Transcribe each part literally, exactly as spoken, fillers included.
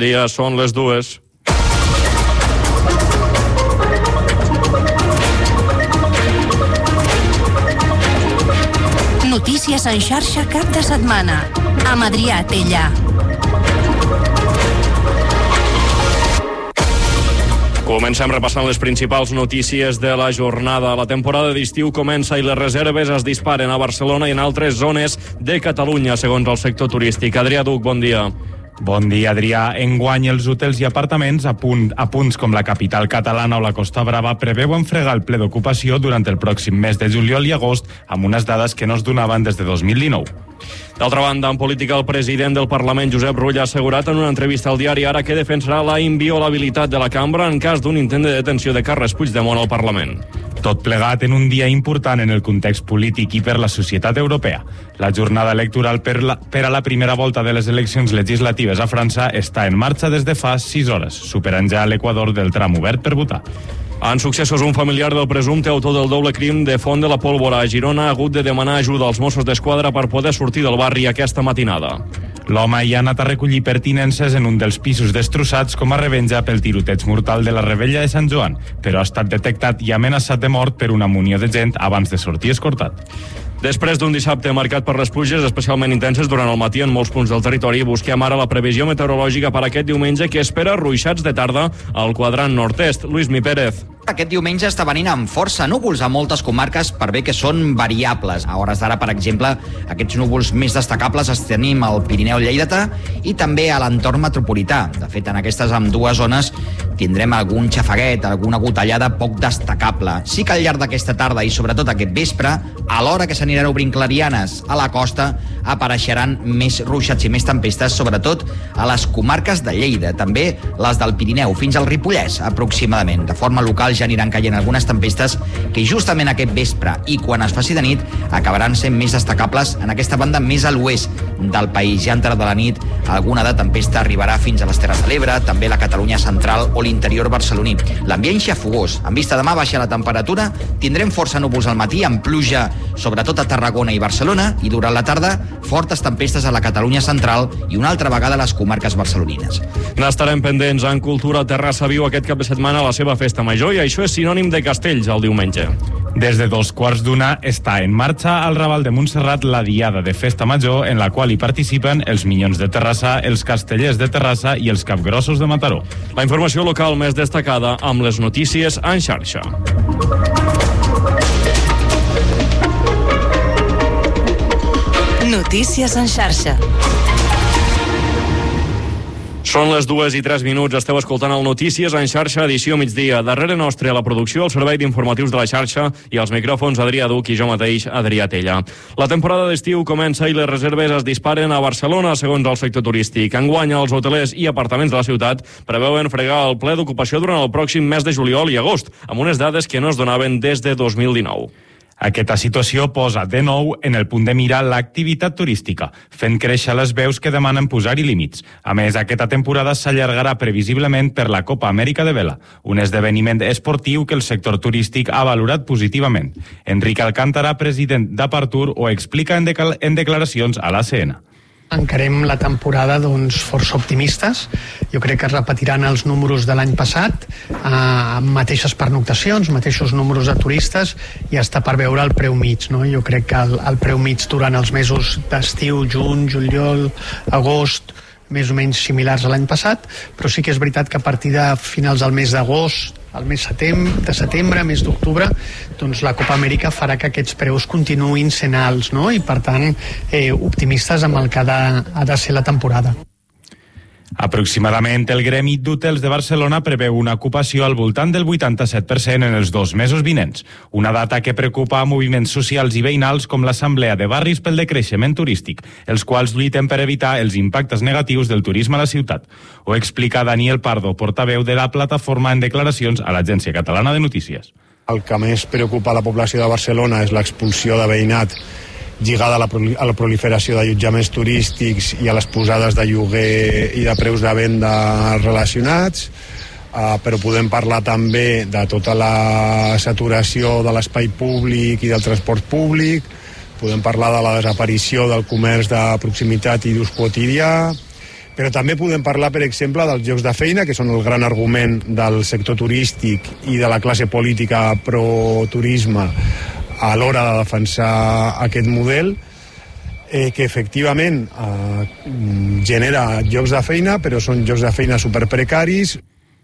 dia, són les dues. Notícies en xarxa cap de setmana, amb Adrià Tella. Comencem repassant les principals notícies de la jornada. La temporada d'estiu comença i les reserves es disparen a Barcelona i en altres zones de Catalunya, segons el sector turístic. Adrià Duc, bon dia. Bon dia, Adrià. Enguany, els hotels i apartaments a, punt, a punts com la capital catalana o la Costa Brava preveuen fregar el ple d'ocupació durant el pròxim mes de juliol i agost, amb unes dades que no es donaven des de dos mil dinou. D'altra banda, en política, el president del Parlament, Josep Rull, ha assegurat en una entrevista al diari Ara que defensarà la inviolabilitat de la cambra en cas d'un intent de detenció de Carles Puigdemont al Parlament. Tot plegat en un dia important en el context polític i per la societat europea. La jornada electoral per, la, per a la primera volta de les eleccions legislatives a França està en marxa des de fa sis hores, superant ja l'Equador del tram obert per votar. En successos, un familiar del presumpte autor del doble crim de Font de la Pólvora a Girona ha hagut de demanar ajuda als Mossos d'Esquadra per poder sortir del barri aquesta matinada. L'home hi ha anat a recollir pertinences en un dels pisos destrossats com a revenja pel tiroteig mortal de la Rebella de Sant Joan, però ha estat detectat i amenaçat de mort per una munió de gent abans de sortir escortat. Després d'un dissabte marcat per les pluges especialment intenses durant el matí en molts punts del territori, busquem ara la previsió meteorològica per aquest diumenge, que espera ruixats de tarda al quadrant nord-est. Lluís Mi Pérez. Aquest diumenge està venint amb força núvols a moltes comarques, per bé que són variables. A hores d'ara, per exemple, aquests núvols més destacables els tenim al Pirineu lleidatà i també a l'entorn metropolità. De fet, en aquestes ambdues zones tindrem algun xafaguet, alguna gotellada poc destacable. Sí que al llarg d'aquesta tarda i sobretot aquest vespre, a l'hora que s'aniran obrint clarianes a la costa, apareixeran més ruixats i més tempestes, sobretot a les comarques de Lleida, també les del Pirineu, fins al Ripollès, aproximadament. De forma local ja aniran caient algunes tempestes que justament aquest vespre i quan es faci de nit acabaran sent més destacables en aquesta banda més a l'oest del país. Ja entrada de la nit alguna de tempesta arribarà fins a les Terres de l'Ebre, també la Catalunya central o l'interior barceloní. L'ambient xafogós. En vista demà baixa la temperatura, tindrem força núvols al matí amb pluja sobretot a Tarragona i Barcelona i durant la tarda fortes tempestes a la Catalunya central i una altra vegada a les comarques barcelonines. N'estarem pendents. En Cultura, Terrassa viu aquest cap de setmana la seva festa major i això és sinònim de castells el diumenge. Des de dos quarts d'una està en marxa al Raval de Montserrat la diada de festa major en la qual hi participen els Minyons de Terrassa, els Castellers de Terrassa i els Capgrossos de Mataró. La informació local més destacada amb les notícies en xarxa. Notícies en xarxa. Són les dues i tres minuts, esteu escoltant el Notícies en xarxa, edició migdia. Darrere nostre, a la producció, el servei d'informatius de la xarxa i els micròfons Adrià Duc i jo mateix, Adrià Tella. La temporada d'estiu comença i les reserves es disparen a Barcelona, segons el sector turístic. Enguany, els hotelers i apartaments de la ciutat preveuen fregar el ple d'ocupació durant el pròxim mes de juliol i agost, amb unes dades que no es donaven des de dos mil dinou. Aquesta situació posa de nou en el punt de mira l'activitat turística, fent créixer les veus que demanen posar-hi límits. A més, aquesta temporada s'allargarà previsiblement per la Copa Amèrica de Vela, un esdeveniment esportiu que el sector turístic ha valorat positivament. Enric Alcántara, president d'Apartur, ho explica en, decal- en declaracions a l'A C N. Encarem la temporada doncs, força optimistes. Jo crec que es repetiran els números de l'any passat, eh, amb mateixes pernoctacions, mateixos números de turistes, i està per veure el preu mig. No? Jo crec que el, el preu mig durant els mesos d'estiu, juny, juliol, agost, més o menys similars a l'any passat, però sí que és veritat que a partir de finals del mes d'agost, al mes setembre, de setembre, mes d'octubre, doncs la Copa Amèrica farà que aquests preus continuïn sent alts, no? I per tant, eh, optimistes amb el que ha de, ha de ser la temporada. Aproximadament el Gremi d'Hotels de Barcelona preveu una ocupació al voltant del vuitanta-set per cent en els dos mesos vinents, una data que preocupa a moviments socials i veïnals com l'Assemblea de Barris pel decreixement turístic, els quals lluiten per evitar els impactes negatius del turisme a la ciutat. Ho explica Daniel Pardo, portaveu de la plataforma, en declaracions a l'Agència Catalana de Notícies. El que més preocupa a la població de Barcelona és l'expulsió de veïnat lligada a la, a la proliferació d'allotjaments turístics i a les posades de lloguer i de preus de venda relacionats, uh, però podem parlar també de tota la saturació de l'espai públic i del transport públic, podem parlar de la desaparició del comerç de proximitat i d'ús quotidià, Però també podem parlar, per exemple, dels llocs de feina, que són el gran argument del sector turístic i de la classe política pro-turisme a l'hora de defensar aquest model, eh, que efectivament eh, genera llocs de feina, però són llocs de feina superprecaris.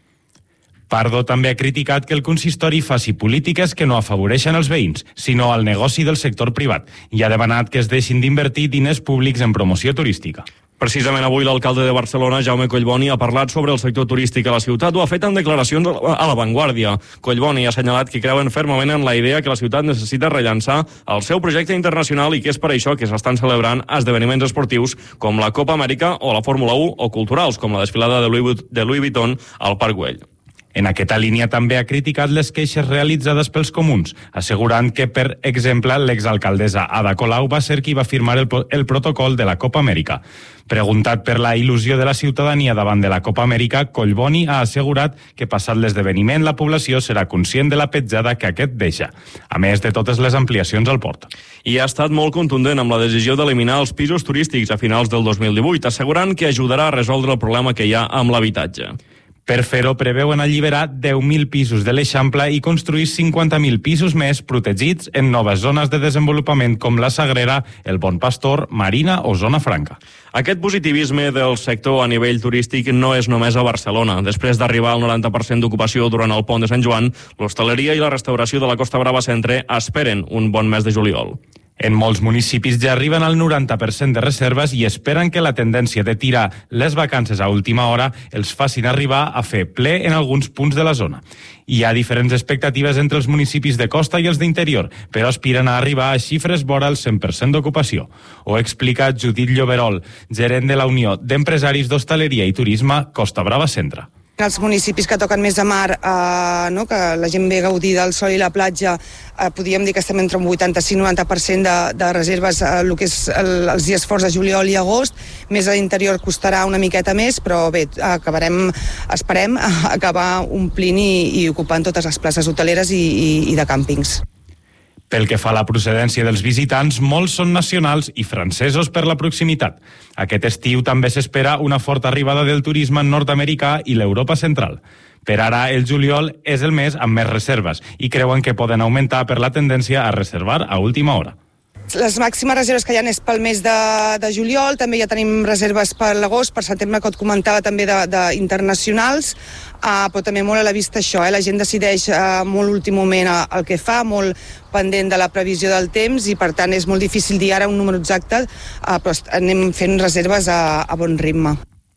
Pardo també ha criticat que el consistori faci polítiques que no afavoreixen els veïns, sinó al negoci del sector privat, i ha demanat que es deixin d'invertir diners públics en promoció turística. Precisament avui l'alcalde de Barcelona, Jaume Collboni, ha parlat sobre el sector turístic a la ciutat. Ho ha fet en declaracions a La Vanguardia. Collboni ha assenyalat que creuen fermament en la idea que la ciutat necessita rellançar el seu projecte internacional i que és per això que s'estan celebrant esdeveniments esportius com la Copa Amèrica o la Fórmula u o culturals com la desfilada de Louis, de Louis Vuitton al Parc Güell. En aquesta línia també ha criticat les queixes realitzades pels comuns, assegurant que, per exemple, l'exalcaldessa Ada Colau va ser qui va firmar el, el protocol de la Copa Amèrica. Preguntat per la il·lusió de la ciutadania davant de la Copa Amèrica, Collboni ha assegurat que passat l'esdeveniment la població serà conscient de la petjada que aquest deixa, a més de totes les ampliacions al port. I ha estat molt contundent amb la decisió d'eliminar els pisos turístics a finals del dos mil divuit, assegurant que ajudarà a resoldre el problema que hi ha amb l'habitatge. Per fer-ho, preveuen alliberar deu mil pisos de l'Eixample i construir cinquanta mil pisos més protegits en noves zones de desenvolupament com la Sagrera, el Bon Pastor, Marina o Zona Franca. Aquest positivisme del sector a nivell turístic no és només a Barcelona. Després d'arribar al noranta per cent d'ocupació durant el pont de Sant Joan, l'hostaleria i la restauració de la Costa Brava Centre esperen un bon mes de juliol. En molts municipis ja arriben al noranta per cent de reserves i esperen que la tendència de tirar les vacances a última hora els facin arribar a fer ple en alguns punts de la zona. Hi ha diferents expectatives entre els municipis de costa i els d'interior, però aspiren a arribar a xifres vora el cent per cent d'ocupació. Ho explica Judit Lloberol, gerent de la Unió d'Empresaris d'Hostaleria i Turisme Costa Brava Centre. Els municipis que toquen més de mar, eh, no, que la gent ve a gaudir del sol i la platja, eh, podríem dir que estem entre un vuitanta-cinc i noranta per cent de, de reserves eh, el que és el, els dies forts de juliol i agost. Més a l'interior costarà una miqueta més, però bé, acabarem, esperem acabar omplint i, i ocupant totes les places hoteleres i, i, i de càmpings. Pel que fa a la procedència dels visitants, molts són nacionals i francesos per la proximitat. Aquest estiu també s'espera una forta arribada del turisme nord-americà i l'Europa central. Per ara, el juliol és el mes amb més reserves i creuen que poden augmentar per la tendència a reservar a última hora. Les màximes reserves que hi ha és pel mes de, de juliol, també ja tenim reserves per l'agost, per setembre, que et comentava també d'internacionals, uh, però també molt a la vista això, eh? La gent decideix uh, molt últim moment uh, el que fa, molt pendent de la previsió del temps i per tant és molt difícil dir ara un número exacte, uh, però anem fent reserves a, a bon ritme.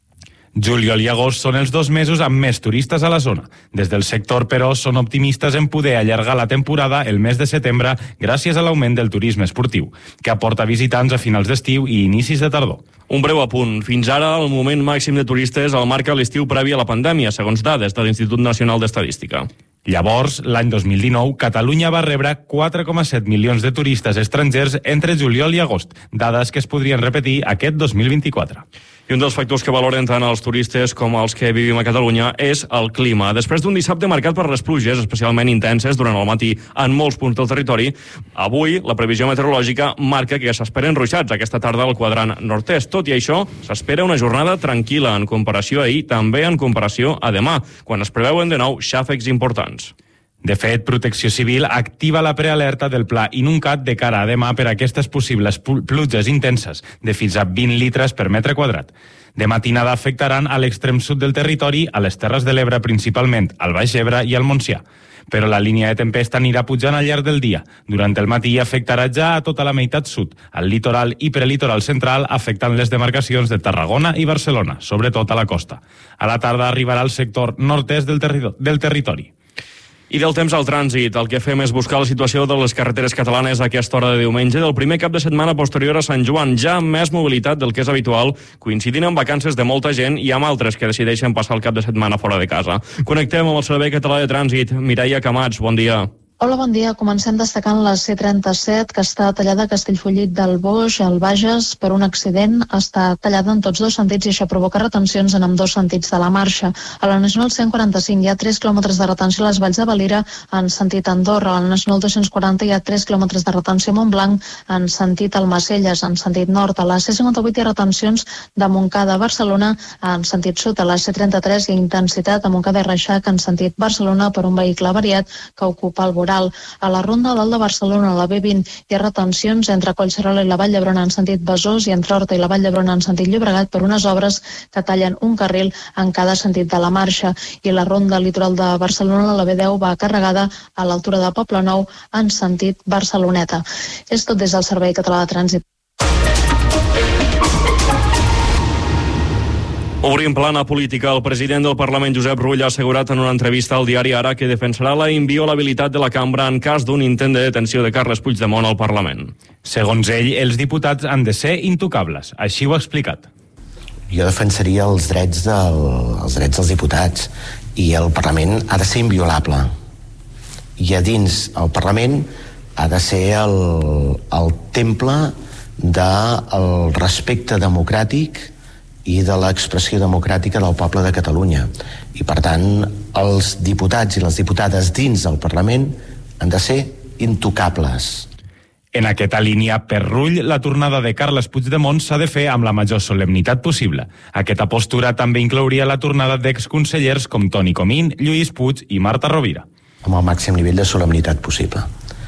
Juliol i agost són els dos mesos amb més turistes a la zona. Des del sector, però, són optimistes en poder allargar la temporada el mes de setembre gràcies a l'augment del turisme esportiu, que aporta visitants a finals d'estiu i inicis de tardor. Un breu apunt. Fins ara, el moment màxim de turistes el marca l'estiu previ a la pandèmia, segons dades de l'Institut Nacional d'Estadística. Llavors, l'any dos mil dinou, Catalunya va rebre quatre coma set milions de turistes estrangers entre juliol i agost, dades que es podrien repetir aquest dos mil vint-i-quatre. I un dels factors que valoren tant els turistes com els que vivim a Catalunya és el clima. Després d'un dissabte marcat per les pluges, especialment intenses durant el matí en molts punts del territori, avui la previsió meteorològica marca que s'esperen ruixats aquesta tarda al quadrant nord-est. Tot i això, s'espera una jornada tranquil·la en comparació a ahir, també en comparació a demà, quan es preveuen de nou xàfecs importants. De fet, Protecció Civil activa la prealerta del Pla Inuncat de cara a demà per a aquestes possibles pluges intenses, de fins a vint litres per metre quadrat. De matinada afectaran a l'extrem sud del territori, a les Terres de l'Ebre principalment, al Baix Ebre i al Montsià. Però la línia de tempesta anirà pujant al llarg del dia. Durant el matí afectarà ja a tota la meitat sud, al litoral i prelitoral central, afectant les demarcacions de Tarragona i Barcelona, sobretot a la costa. A la tarda arribarà al sector nord-est del, terri del territori. I del temps al trànsit, el que fem és buscar la situació de les carreteres catalanes a aquesta hora de diumenge del primer cap de setmana posterior a Sant Joan, ja amb més mobilitat del que és habitual, coincidint amb vacances de molta gent i amb altres que decideixen passar el cap de setmana fora de casa. Connectem amb el Servei Català de Trànsit. Mireia Camats, bon dia. Hola, bon dia. Comencem destacant la C trenta-set, que està tallada a Castellfollit del Boix, al Bages, per un accident. Està tallada en tots dos sentits i això provoca retencions en ambdós sentits de la marxa. A la Nacional cent quaranta-cinc hi ha tres quilòmetres de retenció a les Valls de Valira en sentit Andorra. A la Nacional dos-cents quaranta hi ha tres quilòmetres de retenció a Montblanc en sentit Almacelles, en sentit nord. A la C cinquanta-vuit hi ha retencions de Montcada a Barcelona en sentit sud. A la C trenta-tres hi ha intensitat a Montcada i Reixac en sentit Barcelona per un vehicle avariat que ocupa el voral. A la Ronda Dalt de Barcelona, a la B vint, hi ha retencions entre Collserola i la Vall d'Hebron en sentit Besòs i entre Horta i la Vall d'Hebron en sentit Llobregat per unes obres que tallen un carril en cada sentit de la marxa. I la Ronda Litoral de Barcelona, la B deu, va carregada a l'altura de Poblenou en sentit Barceloneta. És tot des del Servei Català de Trànsit. Obrim plana política. El president del Parlament, Josep Rull, ha assegurat en una entrevista al diari Ara que defensarà la inviolabilitat de la cambra en cas d'un intent de detenció de Carles Puigdemont al Parlament. Segons ell, els diputats han de ser intocables. Així ho ha explicat. Jo defensaria els drets, del, els drets dels diputats i el Parlament ha de ser inviolable. I a dins el Parlament ha de ser el, el temple del respecte democràtic i de l'expressió democràtica del poble de Catalunya. I, per tant, els diputats i les diputades dins del Parlament han de ser intocables. En aquesta línia, per Rull, la tornada de Carles Puigdemont s'ha de fer amb la major solemnitat possible. Aquesta postura també inclouria la tornada d'exconsellers com Toni Comín, Lluís Puig i Marta Rovira. Amb el màxim nivell de solemnitat possible.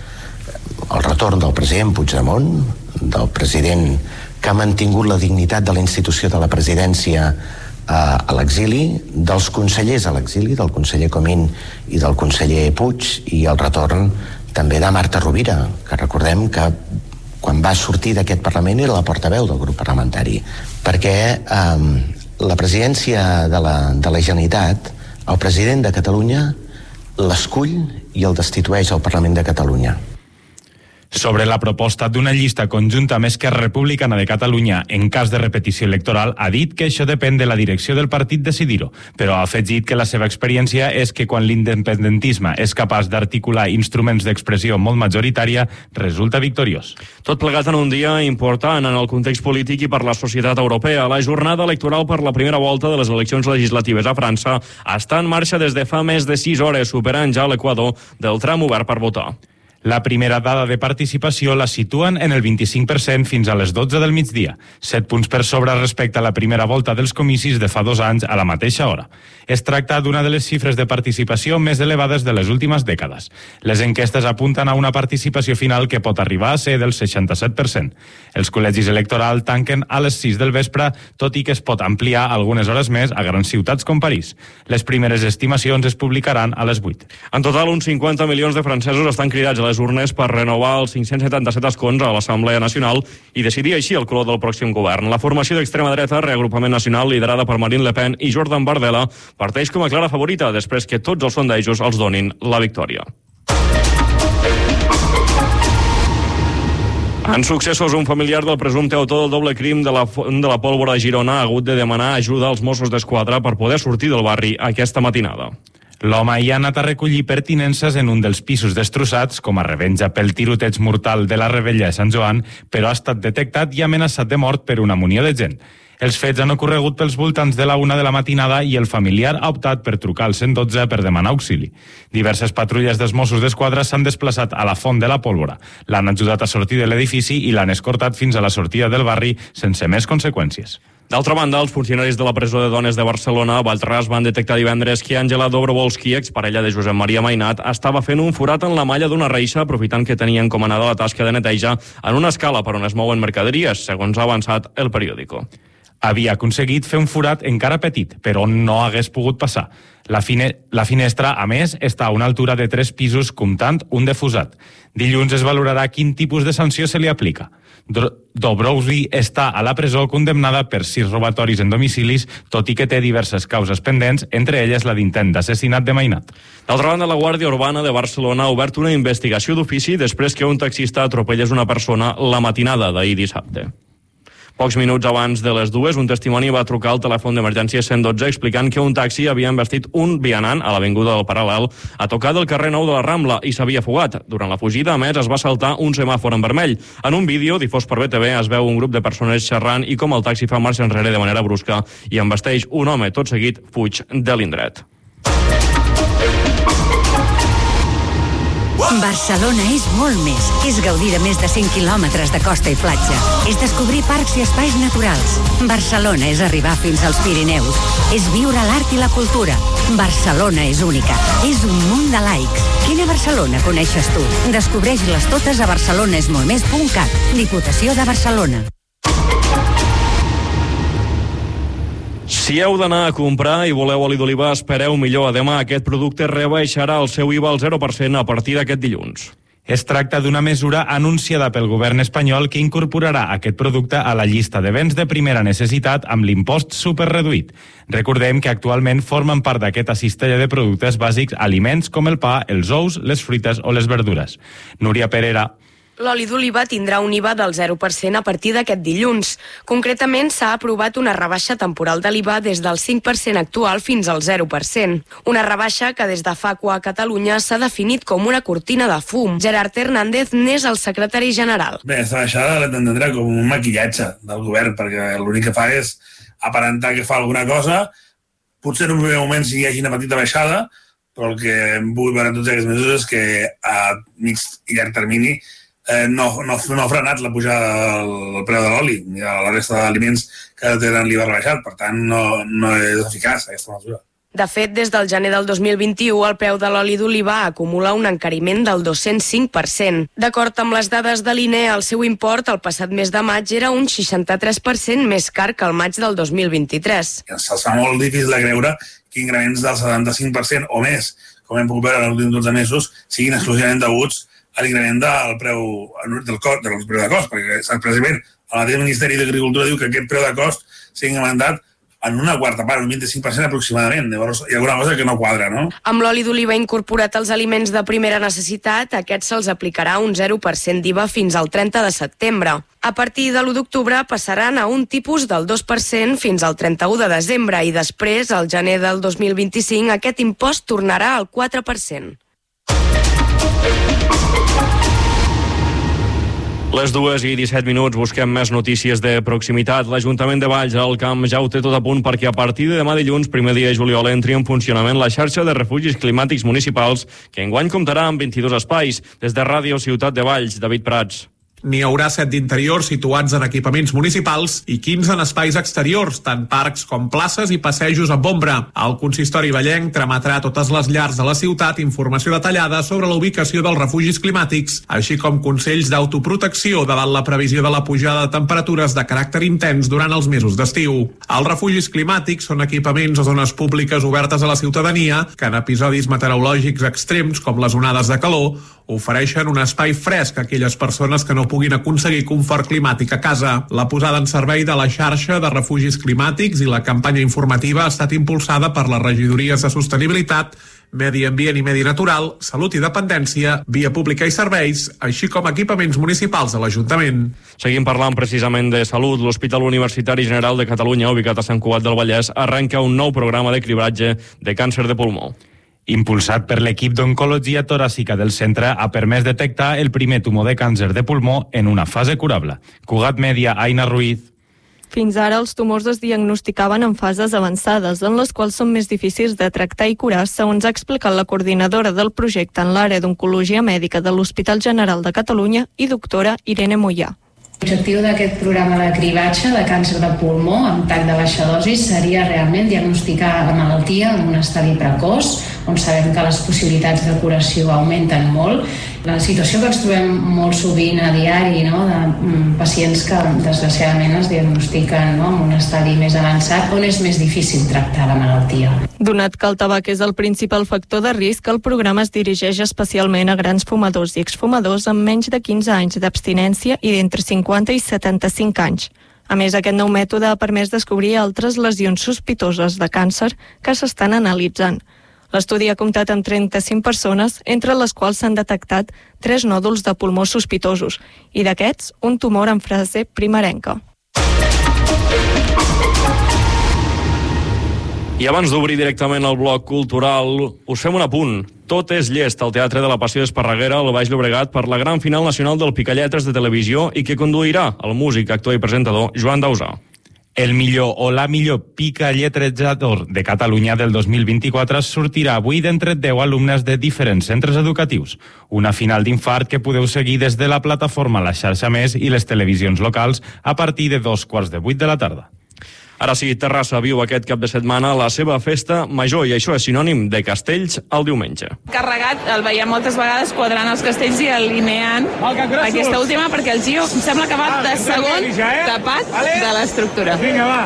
El retorn del president Puigdemont, del president que ha mantingut la dignitat de la institució de la presidència eh, a l'exili, dels consellers a l'exili, del conseller Comín i del conseller Puig, i el retorn també de Marta Rovira, que recordem que quan va sortir d'aquest Parlament era la portaveu del grup parlamentari, perquè eh, la presidència de la, de la Generalitat, el president de Catalunya l'escull i el destitueix al Parlament de Catalunya. Sobre la proposta d'una llista conjunta amb Esquerra Republicana de Catalunya en cas de repetició electoral, ha dit que això depèn de la direcció del partit decidir-ho, però ha afegit que la seva experiència és que quan l'independentisme és capaç d'articular instruments d'expressió molt majoritària, resulta victoriós. Tot plegat en un dia important en el context polític i per la societat europea. La jornada electoral per la primera volta de les eleccions legislatives a França està en marxa des de fa més de sis hores, superant ja l'equador del tram obert per votar. La primera dada de participació la situen en el vint-i-cinc per cent fins a les dotze del migdia, set punts per sobre respecte a la primera volta dels comicis de fa dos anys a la mateixa hora. Es tracta d'una de les xifres de participació més elevades de les últimes dècades. Les enquestes apunten a una participació final que pot arribar a ser del seixanta-set per cent. Els col·legis electorals tanquen a les sis del vespre, tot i que es pot ampliar algunes hores més a grans ciutats com París. Les primeres estimacions es publicaran a les vuit. En total, uns cinquanta milions de francesos estan cridats a les urnes per renovar els cinc-cents setanta-set escons a l'Assemblea Nacional i decidir així el color del pròxim govern. La formació d'extrema dreta, Reagrupament Nacional, liderada per Marine Le Pen i Jordan Bardella, parteix com a clara favorita després que tots els sondejos els donin la victòria. En successos, un familiar del presumpte autor del doble crim de la, de la pólvora a Girona ha hagut de demanar ajuda als Mossos d'Esquadra per poder sortir del barri aquesta matinada. L'home hi ha anat a recollir pertinences en un dels pisos destrossats com a revenja pel tiroteig mortal de la Rebella de Sant Joan, però ha estat detectat i amenaçat de mort per una munió de gent. Els fets han ocorregut pels voltants de la una de la matinada i el familiar ha optat per trucar al cent dotze per demanar auxili. Diverses patrulles dels Mossos d'Esquadra s'han desplaçat a la Font de la Pólvora. L'han ajudat a sortir de l'edifici i l'han escortat fins a la sortida del barri sense més conseqüències. D'altra banda, els funcionaris de la presó de dones de Barcelona, a Baltràs, van detectar divendres que Àngela Dobrovolski, exparella de Josep Maria Mainat, estava fent un forat en la malla d'una reixa, aprofitant que tenia encomanada la tasca de neteja en una escala per on es mouen mercaderies, segons ha avançat El Periódico. Havia aconseguit fer un forat encara petit, però no hagués pogut passar. La, fine, la finestra, a més, està a una altura de tres pisos, comptant un defusat. Dilluns es valorarà quin tipus de sanció se li aplica. Dobrowski està a la presó condemnada per sis robatoris en domicilis, tot i que té diverses causes pendents, entre elles la d'intent d'assassinat de Mainat. D'altra banda, la Guàrdia Urbana de Barcelona ha obert una investigació d'ofici després que un taxista atropellés una persona la matinada d'ahir dissabte. Pocs minuts abans de les dues, un testimoni va trucar al telèfon d'emergència cent dotze explicant que un taxi havia embestit un vianant a l'avinguda del Paral·lel a tocar del carrer Nou de la Rambla i s'havia fugat. Durant la fugida, a més, es va saltar un semàfor en vermell. En un vídeo difós per B T V es veu un grup de persones xerrant i com el taxi fa marxa enrere de manera brusca i embesteix un home. Tot seguit fuig de l'indret. Barcelona és molt més. És gaudir de més de cent quilòmetres de costa i platja. És descobrir parcs i espais naturals. Barcelona és arribar fins als Pirineus. És viure l'art i la cultura. Barcelona és única. És un munt de laics. Quina Barcelona coneixes tu? Descobreix-les totes a barcelonesmoltmés punt cat. Diputació de Barcelona. Si heu d'anar a comprar i voleu oli d'oliva, espereu millor a demà. Aquest producte rebaixarà el seu I V A al zero per cent a partir d'aquest dilluns. Es tracta d'una mesura anunciada pel govern espanyol que incorporarà aquest producte a la llista de béns de primera necessitat amb l'impost superreduït. Recordem que actualment formen part d'aquesta cistella de productes bàsics aliments com el pa, els ous, les fruites o les verdures. Núria Perera. L'oli d'oliva tindrà un I V A del zero per cent a partir d'aquest dilluns. Concretament, s'ha aprovat una rebaixa temporal de l'I V A des del cinc per cent actual fins al zero per cent. Una rebaixa que des de Facua a Catalunya s'ha definit com una cortina de fum. Gerard Hernández n'és el secretari general. Bé, aquesta baixada l'entendrà com un maquillatge del govern, perquè l'únic que fa és aparentar que fa alguna cosa. Potser en un primer moment sí hi hagi una petita baixada, però el que vull veure en tots aquests mesos és que a mig i llarg termini Eh, no, no, no ha frenat la pujada del preu de l'oli ni a la resta d'aliments que tenen l'I V A rebaixat. Per tant, no, no és eficaç aquesta mesura. De fet, des del gener del dos mil vint-i-u, el preu de l'oli d'oliva acumula un encariment del dos-cents cinc per cent. D'acord amb les dades de l'I N E, el seu import el passat mes de maig era un seixanta-tres per cent més car que el maig del dos mil vint-i-tres. Se'ls fa molt difícil de creure que increments del setanta-cinc per cent o més, com hem pogut veure en els últims dotze mesos, siguin exclusivament deguts a l'increment del preu del cost, del preu de cost, perquè precisament el mateix Ministeri d'Agricultura diu que aquest preu de cost s'ha incrementat en una quarta part, un vint-i-cinc per cent aproximadament. Llavors hi ha alguna cosa que no quadra, no? Amb l'oli d'oliva incorporat als aliments de primera necessitat, a aquests se'ls aplicarà un zero per cent d'I V A fins al trenta de setembre. A partir de l'u d'octubre passaran a un tipus del dos per cent fins al trenta-u de desembre i després, al gener del dos mil vint-i-cinc, aquest impost tornarà al quatre per cent. Les dues i disset minuts busquem més notícies de proximitat. L'Ajuntament de Valls al Camp ja ho té tot a punt perquè a partir de demà dilluns, primer dia de juliol, entri en funcionament la xarxa de refugis climàtics municipals que enguany comptarà amb vint-i-dos espais. Des de Ràdio Ciutat de Valls, David Prats. N'hi haurà set d'interiors situats en equipaments municipals i quinze en espais exteriors, tant parcs com places i passejos amb ombra. El consistori vallenc trametrà a totes les llars de la ciutat informació detallada sobre la ubicació dels refugis climàtics, així com consells d'autoprotecció davant la previsió de la pujada de temperatures de caràcter intens durant els mesos d'estiu. Els refugis climàtics són equipaments o zones públiques obertes a la ciutadania que en episodis meteorològics extrems com les onades de calor ofereixen un espai fresc a aquelles persones que no puguin aconseguir confort climàtic a casa. La posada en servei de la xarxa de refugis climàtics i la campanya informativa ha estat impulsada per les regidories de Sostenibilitat, Medi Ambient i Medi Natural, Salut i Dependència, Via Pública i Serveis, així com equipaments municipals de l'Ajuntament. Seguim parlant precisament de salut. L'Hospital Universitari General de Catalunya, ubicat a Sant Cugat del Vallès, arrenca un nou programa de cribratge de càncer de pulmó. Impulsat per l'equip d'oncologia toràcica del centre, ha permès detectar el primer tumor de càncer de pulmó en una fase curable. Cugat Mèdia, Aina Ruiz. Fins ara els tumors es diagnosticaven en fases avançades, en les quals són més difícils de tractar i curar, segons ha explicat la coordinadora del projecte en l'àrea d'oncologia mèdica de l'Hospital General de Catalunya i doctora Irene Mollà. L'objectiu d'aquest programa de cribatge de càncer de pulmó amb tac de baixa dosi seria realment diagnosticar la malaltia en un estadi precoç, on sabem que les possibilitats de curació augmenten molt. La situació que ens trobem molt sovint a diari, no, de mm, pacients que desgraciadament es diagnostiquen, no, en un estadi més avançat, on és més difícil tractar la malaltia. Donat que el tabac és el principal factor de risc, el programa es dirigeix especialment a grans fumadors i exfumadors amb menys de quinze anys d'abstinència i d'entre cinquanta i setanta-cinc anys. A més, aquest nou mètode ha permès descobrir altres lesions sospitoses de càncer que s'estan analitzant. L'estudi ha comptat amb trenta-cinc persones, entre les quals s'han detectat tres nòduls de pulmó sospitosos i d'aquests, un tumor en fase primerenca. I abans d'obrir directament el bloc cultural, us fem un apunt. Tot és llest al Teatre de la Passió d'Esparreguera al Baix Llobregat per la gran final nacional del Picalletres de televisió i que conduirà el músic, actor i presentador Joan Dausà. El millor o la millor picalletrejador de Catalunya del dos mil vint-i-quatre sortirà avui d'entre deu alumnes de diferents centres educatius. Una final d'infart que podeu seguir des de la plataforma La Xarxa Més i les televisions locals a partir de dos quarts de vuit de la tarda. Ara sí, Terrassa viu aquest cap de setmana la seva festa major i això és sinònim de castells el diumenge. Carregat, el veiem moltes vegades quadrant els castells i alineant aquesta última perquè el Gio em sembla que va de segon tapat de l'estructura.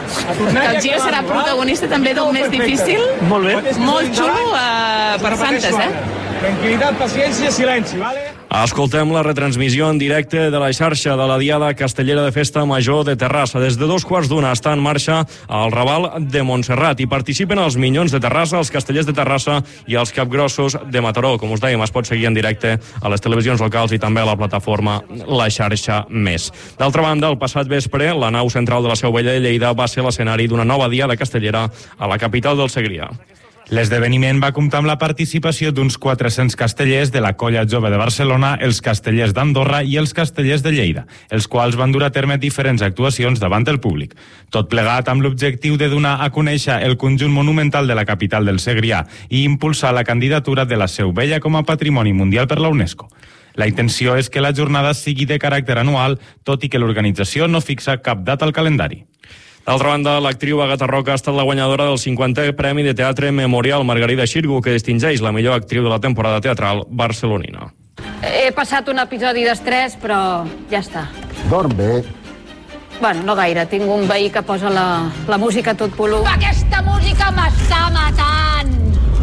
El Gio serà protagonista també d'un mes difícil. Molt bé. Molt xulo eh, per Santes, eh? Tranquilitat, paciència, silenci, vale? Escoltem la retransmissió en directe de la xarxa de la Diada Castellera de Festa Major de Terrassa. Des de dos quarts d'una està en marxa el Raval de Montserrat i participen els Minyons de Terrassa, els Castellers de Terrassa i els Capgrossos de Mataró. Com us dèiem, es pot seguir en directe a les televisions locals i també a la plataforma La Xarxa Més. D'altra banda, el passat vespre, la nau central de la Seu Vella de Lleida va ser l'escenari d'una nova Diada Castellera a la capital del Segrià. L'esdeveniment va comptar amb la participació d'uns quatre-cents castellers de la Colla Jove de Barcelona, els Castellers d'Andorra i els Castellers de Lleida, els quals van dur a terme diferents actuacions davant el públic. Tot plegat amb l'objectiu de donar a conèixer el conjunt monumental de la capital del Segrià i impulsar la candidatura de la Seu Vella com a Patrimoni Mundial per la UNESCO. La intenció és que la jornada sigui de caràcter anual, tot i que l'organització no fixa cap data al calendari. D'altra banda, l'actriu Agata Roca ha estat la guanyadora del cinquantè Premi de Teatre Memorial Margarida Xirgu, que distingeix la millor actriu de la temporada teatral barcelonina. He passat un episodi d'estrès, però ja està. Dorm bé. Bueno, no gaire. Tinc un veí que posa la, la música a tot volum. Aquesta música m'està matant!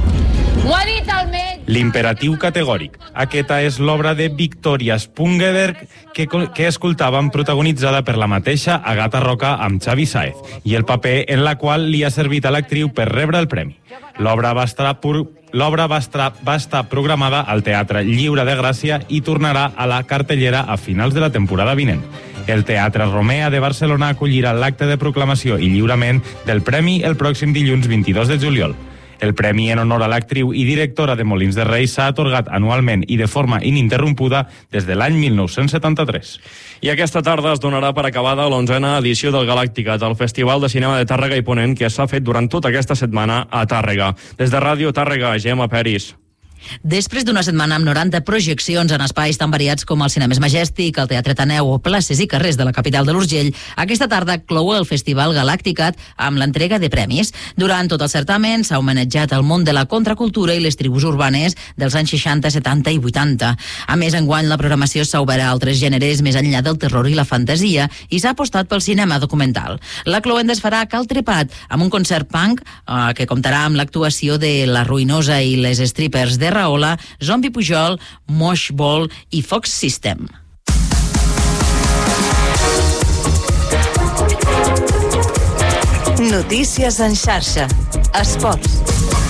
Ho ha dit el metge! L'imperatiu categòric. Aquesta és l'obra de Victoria Spungenberg que, que escoltàvem protagonitzada per la mateixa Agata Roca amb Xavi Sáez i el paper en la qual li ha servit a l'actriu per rebre el premi. L'obra va estar pur... L'obra va estar, va estar programada al Teatre Lliure de Gràcia i tornarà a la cartellera a finals de la temporada vinent. El Teatre Romea de Barcelona acollirà l'acte de proclamació i lliurament del premi el pròxim dilluns vint-i-dos de juliol. El premi en honor a l'actriu i directora de Molins de Rei s'ha atorgat anualment i de forma ininterrompuda des de l'any mil nou-cents setanta-tres. I aquesta tarda es donarà per acabada l'onzena edició del Galàcticat, el Festival de Cinema de Tàrrega i Ponent que s'ha fet durant tota aquesta setmana a Tàrrega. Des de Ràdio Tàrrega, Gemma Peris. Després d'una setmana amb noranta projeccions en espais tan variats com el Cinemes Majestic, el Teatre Taneu o places i carrers de la capital de l'Urgell, aquesta tarda clou el Festival Galàcticat amb l'entrega de premis. Durant tot el certamen s'ha homenatjat el món de la contracultura i les tribus urbanes dels anys seixanta, setanta i vuitanta. A més, enguany la programació s'ha obert a altres gèneres més enllà del terror i la fantasia i s'ha apostat pel cinema documental. La cloenda es farà a Cal Trepat amb un concert punk eh, que comptarà amb l'actuació de La Ruïnosa i les Strippers de Rahola, Zombi Pujol, Mosh Ball i Fox System. Notícies en xarxa. Esports.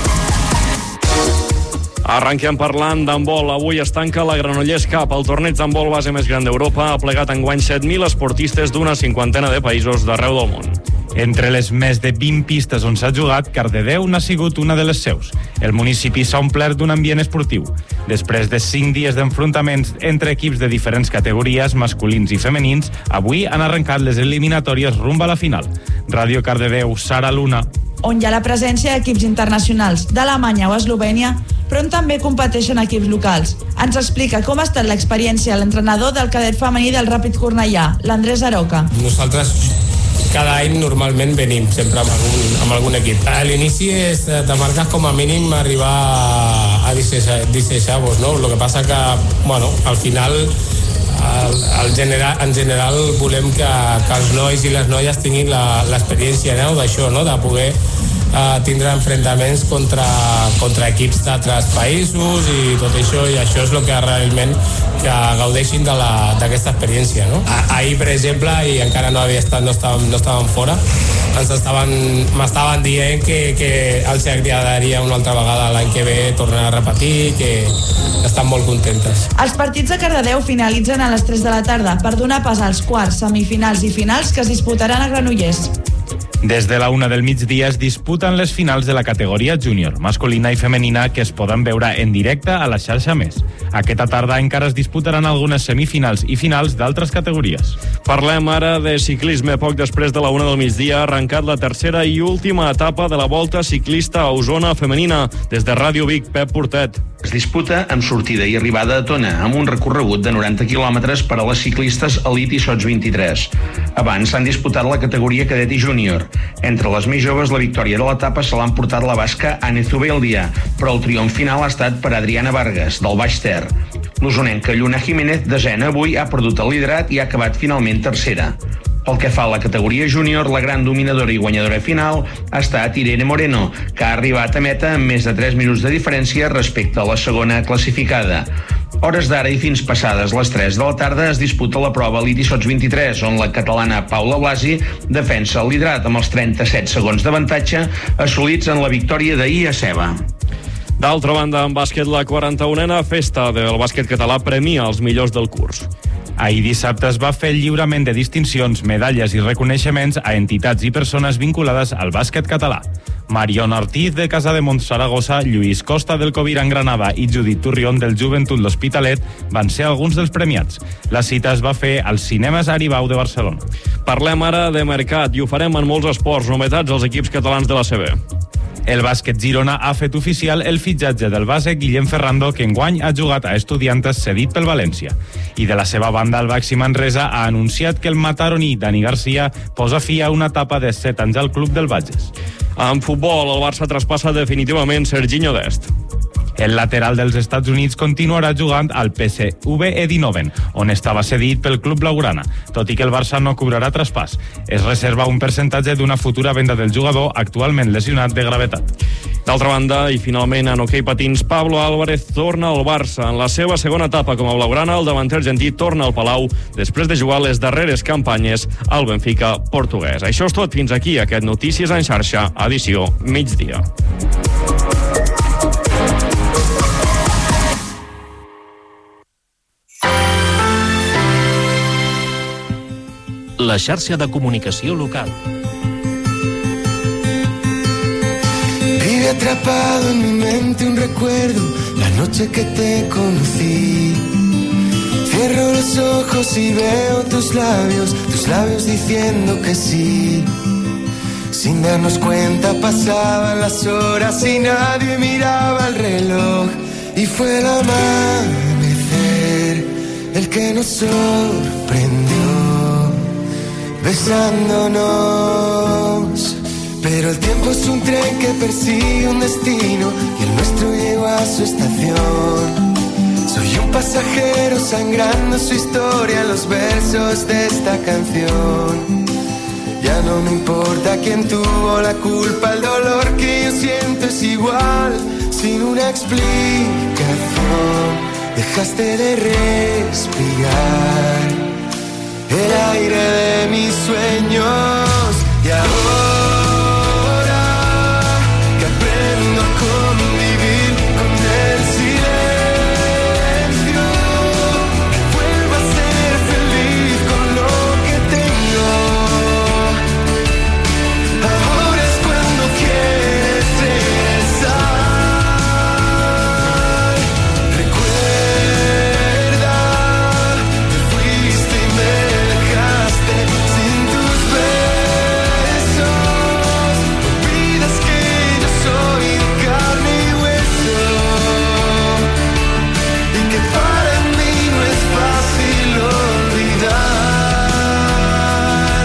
Arrenquem parlant d'handbol. Avui es tanca la Granollers Cup. El torneig d'handbol base més gran d'Europa ha plegat enguany set mil esportistes d'una cinquantena de països d'arreu del món. Entre les més de vint pistes on s'ha jugat, Cardedeu n'ha sigut una de les seus. El municipi s'ha omplert d'un ambient esportiu. Després de cinc dies d'enfrontaments entre equips de diferents categories, masculins i femenins, avui han arrencat les eliminatòries rumb a la final. Ràdio Cardedeu, Sara Luna. On hi ha la presència d'equips internacionals d'Alemanya o Eslovènia, però on també competeixen equips locals. Ens explica com ha estat l'experiència l'entrenador del cadet femení del Ràpid Cornellà, l'Andrés Aroca. Nosaltres cada any normalment venim sempre amb algun, amb algun equip. A l'inici és te marques com a mínim arribar a disset-avos, no? El que passa que, bueno, al final el, el general, en general volem que, que els nois i les noies tinguin l'experiència, no? D'això, no? De poder uh, tindre enfrontaments contra, contra equips d'altres països i tot això, i això és el que realment que gaudeixin d'aquesta experiència, no? Ahir, per exemple, i encara no havia estat, no estàvem, no estàvem fora, ens estaven, m'estaven dient que, que els agradaria una altra vegada l'any que ve tornar a repetir, que estan molt contentes. Els partits de Cardedeu finalitzen a les tres de la tarda per donar pas als quarts, semifinals i finals que es disputaran a Granollers. Des de la una del migdia es disputen les finals de la categoria júnior, masculina i femenina, que es poden veure en directe a la xarxa Més. Aquesta tarda encara es disputaran algunes semifinals i finals d'altres categories. Parlem ara de ciclisme. Poc després de la una del migdia ha arrencat la tercera i última etapa de la Volta Ciclista a Osona femenina. Des de Ràdio Vic, Pep Portet. Es disputa amb sortida i arribada a Tona, amb un recorregut de noranta quilòmetres per a les ciclistes Elite i Sots vint-i-tres. Abans s'han disputat la categoria cadet i júnior. Entre les més joves, la victòria de l'etapa se l'ha emportat la basca Anne Zubeldia, però el triomf final ha estat per Adriana Vargas, del Baix Ter. L'usonenca Lluna Jiménez, desena avui, ha perdut el liderat i ha acabat finalment tercera. Pel que fa a la categoria júnior, la gran dominadora i guanyadora final ha estat Irene Moreno, que ha arribat a meta amb més de tres minuts de diferència respecte a la segona classificada. Hores d'ara i fins passades les tres de la tarda es disputa la prova Elite i Sots vint-i-tres, on la catalana Paula Blasi defensa el liderat amb els trenta-set segons d'avantatge assolits en la victòria d'ahir a Ceba. D'altra banda, en bàsquet, la quaranta-unena festa del bàsquet català premia els millors del curs. Ahir dissabte es va fer el lliurament de distincions, medalles i reconeixements a entitats i persones vinculades al bàsquet català. Mariona Ortiz, de Casa de Montsaragossa, Lluís Costa, del Coviran Granada i Judit Turrión, del Joventut L'Hospitalet, van ser alguns dels premiats. La cita es va fer als cinemes Aribau de Barcelona. Parlem ara de mercat i ho farem en molts esports. Novetats als equips catalans de la C B. El bàsquet Girona ha fet oficial el fitxatge del base Guillem Ferrando, que enguany ha jugat a Estudiantes cedit pel València. I de la seva banda, el Baxi Manresa ha anunciat que el mataroní Dani Garcia posa fi a una etapa de set anys al club del Bages. En futbol, el Barça traspassa definitivament Serginho Dest. El lateral dels Estats Units continuarà jugant al P S V Eindhoven, on estava cedit pel club blaugrana, tot i que el Barça no cobrarà traspàs. Es reserva un percentatge d'una futura venda del jugador, actualment lesionat de gravetat. D'altra banda, i finalment en hoquei patins, Pablo Álvarez torna al Barça. En la seva segona etapa com a blaugrana, el davanter argentí torna al Palau després de jugar les darreres campanyes al Benfica portuguès. Això és tot. Fins aquí aquest Notícies en xarxa, edició migdia. La xarxa de comunicació local. Vive atrapado en mi mente un recuerdo, la noche que te conocí. Cierro los ojos y veo tus labios, tus labios diciendo que sí. Sin darnos cuenta pasaban las horas y nadie miraba el reloj. Y fue el amanecer el que nos sorprendió, besándonos. Pero el tiempo es un tren que persigue un destino y el nuestro llegó a su estación. Soy un pasajero sangrando su historia en los versos de esta canción. Ya no me importa quién tuvo la culpa, el dolor que yo siento es igual. Sin una explicación dejaste de respirar el aire de mis sueños. Y ahora que aprendo a convivir con el silencio, que vuelva a ser feliz con lo que tengo. Ahora es cuando quieres regresar. Recuerda que fuiste y me dejaste sin tus besos. Olvidas que yo soy de carne y hueso y que para mí no es fácil olvidar.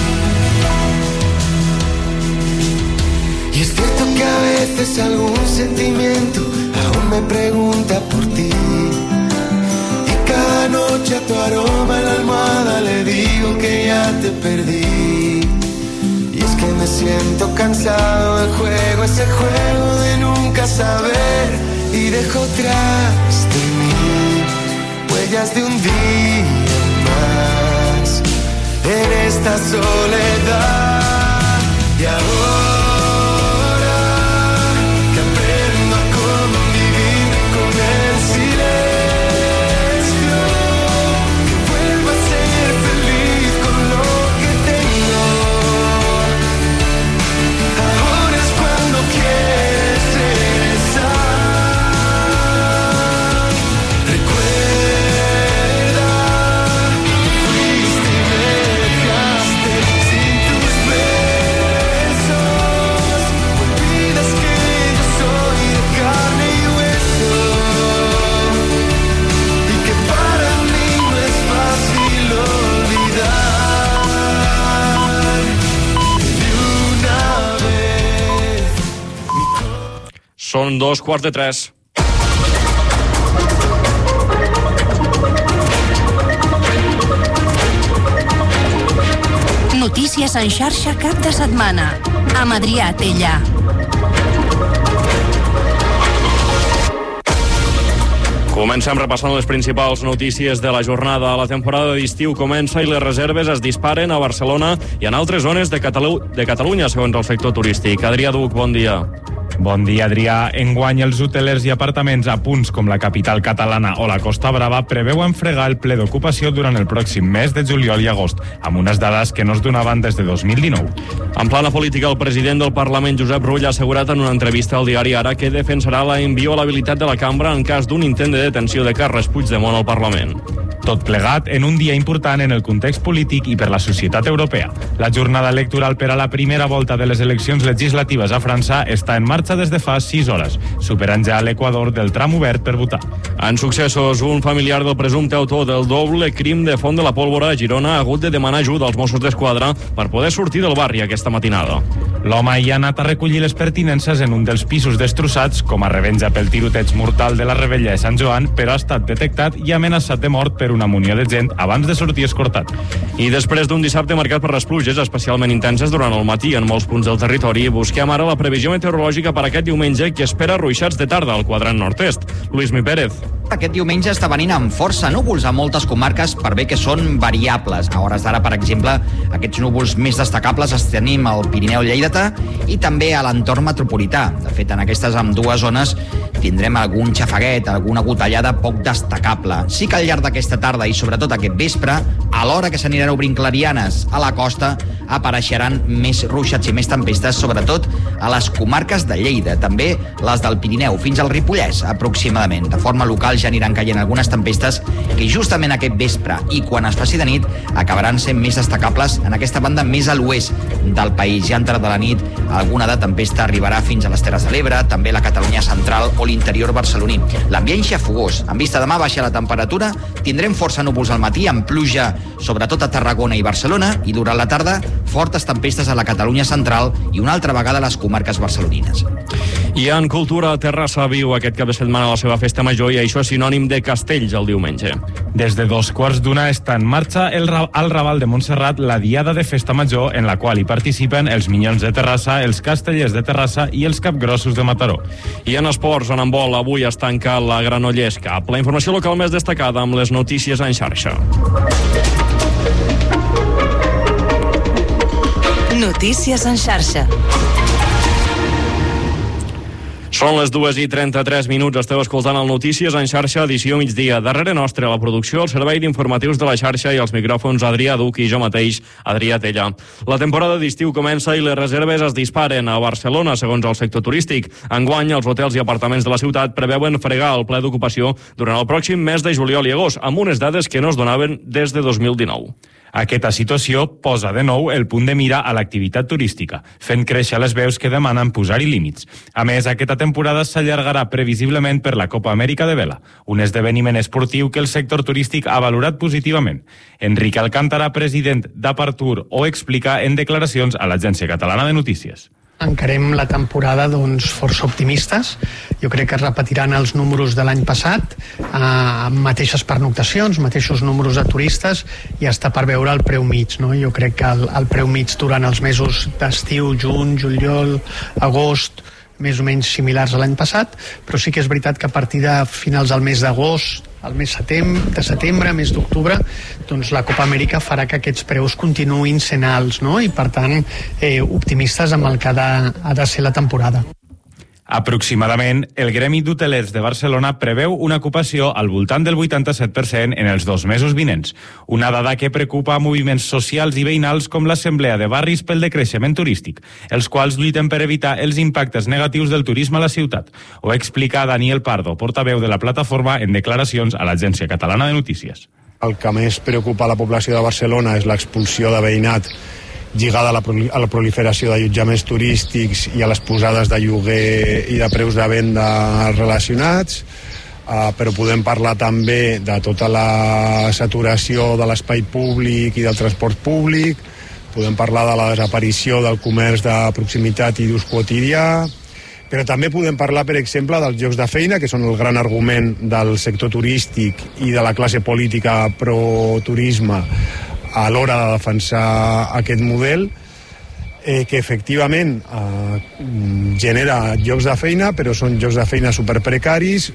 Y es cierto que a veces algún sentimiento aún me pregunta por ti. Y cada noche a tu aroma en la almohada le digo que ya te perdí. Y es que me siento cansado del juego, ese juego de nunca saber. Y dejo tras de mí huellas de un día más en esta soledad. Y ahora que aprendo a convivir con el silencio, que vuelva a ser feliz con lo que tengo. Són dos quarts de tres. Notícies en xarxa cap de setmana. Amb Adrià Tella. Comencem repassant les principals notícies de la jornada. La temporada d'estiu comença i les reserves es disparen a Barcelona i en altres zones de, Catalu de Catalunya, segons el sector turístic. Adrià Duc, bon dia. Bon dia, Adrià. Enguany, els hotelers i apartaments a punts com la capital catalana o la Costa Brava preveuen fregar el ple d'ocupació durant el pròxim mes de juliol i agost, amb unes dades que no es donaven des de dos mil dinou. En plana política, el president del Parlament, Josep Rull, ha assegurat en una entrevista al diari Ara que defensarà la inviolabilitat de la cambra en cas d'un intent de detenció de Carles Puigdemont al Parlament. Tot plegat en un dia important en el context polític i per la societat europea. La jornada electoral per a la primera volta de les eleccions legislatives a França està en marxa des de fa sis hores, superant ja l'Equador del tram obert per votar. En successos, un familiar del presumpte autor del doble crim de Font de la Pólvora a Girona ha hagut de demanar ajuda als Mossos d'Esquadra per poder sortir del barri aquesta matinada. L'home hi ha anat a recollir les pertinences en un dels pisos destrossats com a revenja pel tiroteig mortal de la Rebella de Sant Joan, però ha estat detectat i amenaçat de mort per una munió de gent abans de sortir escortat. I després d'un dissabte marcat per les pluges especialment intenses durant el matí en molts punts del territori, busquem ara la previsió meteorològica per aquest diumenge, que espera ruixats de tarda al quadrant nord-est. Luis Mi Pérez. Aquest diumenge està venint amb força núvols a moltes comarques, per bé que són variables. A hores d'ara, per exemple, aquests núvols més destacables els tenim al Pirineu lleidatà i també a l'entorn metropolità. De fet, en aquestes ambdues zones tindrem algun xafaguet, alguna gotellada poc destacable. Sí que al llarg d'aquesta tarda i sobretot aquest vespre, a l'hora que s'aniran obrint clarianes a la costa, apareixeran més ruixats i més tempestes, sobretot a les comarques de Lleida, també les del Pirineu, fins al Ripollès, aproximadament. De forma local ja aniran caient algunes tempestes que justament aquest vespre i quan es faci de nit acabaran sent més destacables en aquesta banda més a l'oest del país. Ja entrada de la nit alguna de tempesta arribarà fins a les Terres de l'Ebre, també la Catalunya central o l'interior barceloní. L'ambient xafogós. En vista demà baixa la temperatura, tindrem força núvols al matí amb pluja sobretot a Tarragona i Barcelona i durant la tarda fortes tempestes a la Catalunya central i una altra vegada a les comarques barcelonines. I en cultura, Terrassa viu aquest cap de setmana la seva festa major i això és sinònim de castells el diumenge. Des de dos quarts d'una està en marxa el, al Raval de Montserrat la Diada de Festa Major, en la qual hi participen els Minyons de Terrassa, els Castellers de Terrassa i els Capgrossos de Mataró. I en esports, en handbol, avui es tanca la Granollers Cup. La informació local més destacada amb les notícies en xarxa. Notícies en xarxa. Són les dues i trenta-tres minuts, esteu escoltant el Notícies en xarxa, edició migdia. Darrere nostre, a la producció, el servei d'informatius de la xarxa i els micròfons Adrià Duc i jo mateix, Adrià Tella. La temporada d'estiu comença i les reserves es disparen a Barcelona, segons el sector turístic. Enguany, els hotels i apartaments de la ciutat preveuen fregar el ple d'ocupació durant el pròxim mes de juliol i agost, amb unes dades que no es donaven des de dos mil dinou. Aquesta situació posa de nou el punt de mira a l'activitat turística, fent créixer les veus que demanen posar-hi límits. A més, aquesta temporada s'allargarà previsiblement per la Copa Amèrica de Vela, un esdeveniment esportiu que el sector turístic ha valorat positivament. Enric Alcántara, president d'Apartur, ho explica en declaracions a l'Agència Catalana de Notícies. Encarem la temporada doncs, força optimistes. Jo crec que es repetiran els números de l'any passat, eh, mateixes pernoctacions, mateixos números de turistes i està per veure el preu mig. No? Jo crec que el, el preu mig durant els mesos d'estiu, juny, juliol, agost, més o menys similars a l'any passat, però sí que és veritat que a partir de finals del mes d'agost, el mes setembre, de setembre, mes d'octubre, doncs la Copa Amèrica farà que aquests preus continuïn sent alts, no? I per tant, eh, optimistes amb el que ha de, ha de ser la temporada. Aproximadament, el Gremi d'Hotelers de Barcelona preveu una ocupació al voltant del vuitanta-set per cent en els dos mesos vinents, una dada que preocupa moviments socials i veïnals com l'Assemblea de Barris pel decreixement turístic, els quals lluiten per evitar els impactes negatius del turisme a la ciutat. Ho explica Daniel Pardo, portaveu de la plataforma, en declaracions a l'Agència Catalana de Notícies. El que més preocupa a la població de Barcelona és l'expulsió de veïnat lligada a la, a la proliferació d'allotjaments turístics i a les posades de lloguer i de preus de venda relacionats, uh, però podem parlar també de tota la saturació de l'espai públic i del transport públic, podem parlar de la desaparició del comerç de proximitat i d'ús quotidià, Però també podem parlar, per exemple, dels llocs de feina, que són el gran argument del sector turístic i de la classe política pro-turisme a l'hora de defensar aquest model, eh, que efectivament eh, genera llocs de feina, però són llocs de feina superprecaris.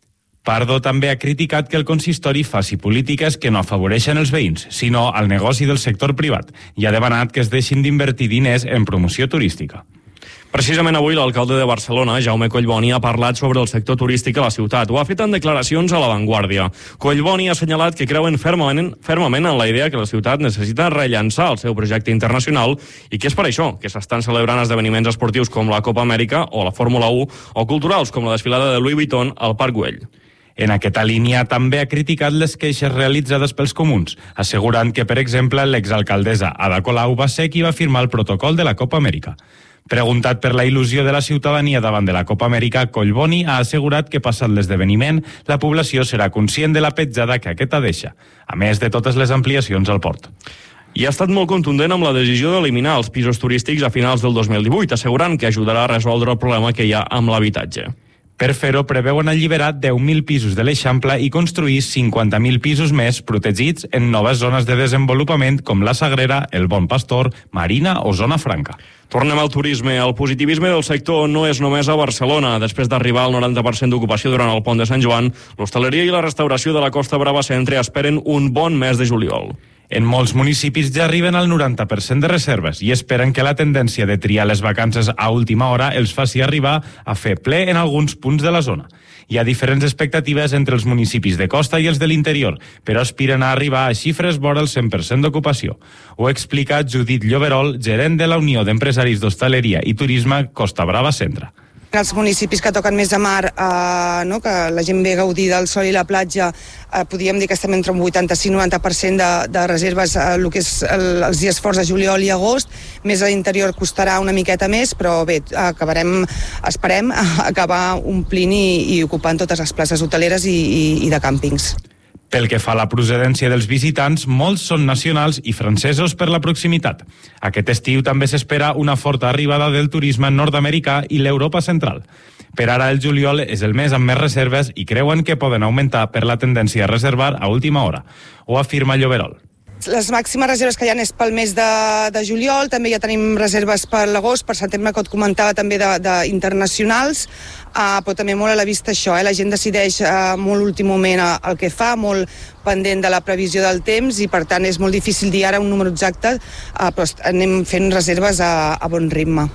Pardo també ha criticat que el consistori faci polítiques que no afavoreixen els veïns, sinó al negoci del sector privat, i ha demanat que es deixin d'invertir diners en promoció turística. Precisament avui l'alcalde de Barcelona, Jaume Collboni, ha parlat sobre el sector turístic a la ciutat. Ho ha fet en declaracions a La Vanguardia. Collboni ha assenyalat que creuen fermament, fermament en la idea que la ciutat necessita rellançar el seu projecte internacional i que és per això que s'estan celebrant esdeveniments esportius com la Copa Amèrica o la Fórmula u o culturals com la desfilada de Louis Vuitton al Parc Güell. En aquesta línia també ha criticat les queixes realitzades pels comuns, assegurant que, per exemple, l'exalcaldessa Ada Colau va ser qui va firmar el protocol de la Copa Amèrica. Preguntat per la il·lusió de la ciutadania davant de la Copa Amèrica, Collboni ha assegurat que, passat l'esdeveniment, la població serà conscient de la petjada que aquesta deixa, a més de totes les ampliacions al port. I ha estat molt contundent amb la decisió d'eliminar els pisos turístics a finals del dos mil divuit, assegurant que ajudarà a resoldre el problema que hi ha amb l'habitatge. Per fer-ho, preveuen alliberar deu mil pisos de l'Eixample i construir cinquanta mil pisos més protegits en noves zones de desenvolupament com la Sagrera, el Bon Pastor, Marina o Zona Franca. Tornem al turisme. El positivisme del sector no és només a Barcelona. Després d'arribar al noranta per cent d'ocupació durant el pont de Sant Joan, l'hostaleria i la restauració de la Costa Brava Centre esperen un bon mes de juliol. En molts municipis ja arriben al noranta per cent de reserves i esperen que la tendència de triar les vacances a última hora els faci arribar a fer ple en alguns punts de la zona. Hi ha diferents expectatives entre els municipis de costa i els de l'interior, però aspiren a arribar a xifres vora el cent per cent d'ocupació. Ho explica Judit Lloberol, gerent de la Unió d'Empresaris d'Hostaleria i Turisme Costa Brava Centre. Els municipis que toquen més a mar, eh, no, que la gent ve a gaudir del sol i la platja, eh, podríem dir que estem entre un vuitanta-cinc i noranta per cent de, de reserves eh, el que és el, els dies forts de juliol i agost. Més a l'interior costarà una miqueta més, però bé, acabarem, esperem acabar omplint i, i ocupant totes les places hoteleres i, i, i de càmpings. Pel que fa a la procedència dels visitants, molts són nacionals i francesos per la proximitat. Aquest estiu també s'espera una forta arribada del turisme nord-americà i l'Europa central. Per ara el juliol és el mes amb més reserves i creuen que poden augmentar per la tendència a reservar a última hora. Ho afirma Lloberol. Les màximes reserves que hi ha és pel mes de, de juliol, també ja tenim reserves per l'agost, per setembre, que et comentava també d'internacionals, uh, però també molt a la vista això, eh? La gent decideix uh, molt últim moment uh, el que fa, molt pendent de la previsió del temps i per tant és molt difícil dir ara un número exacte, uh, però anem fent reserves a, a bon ritme.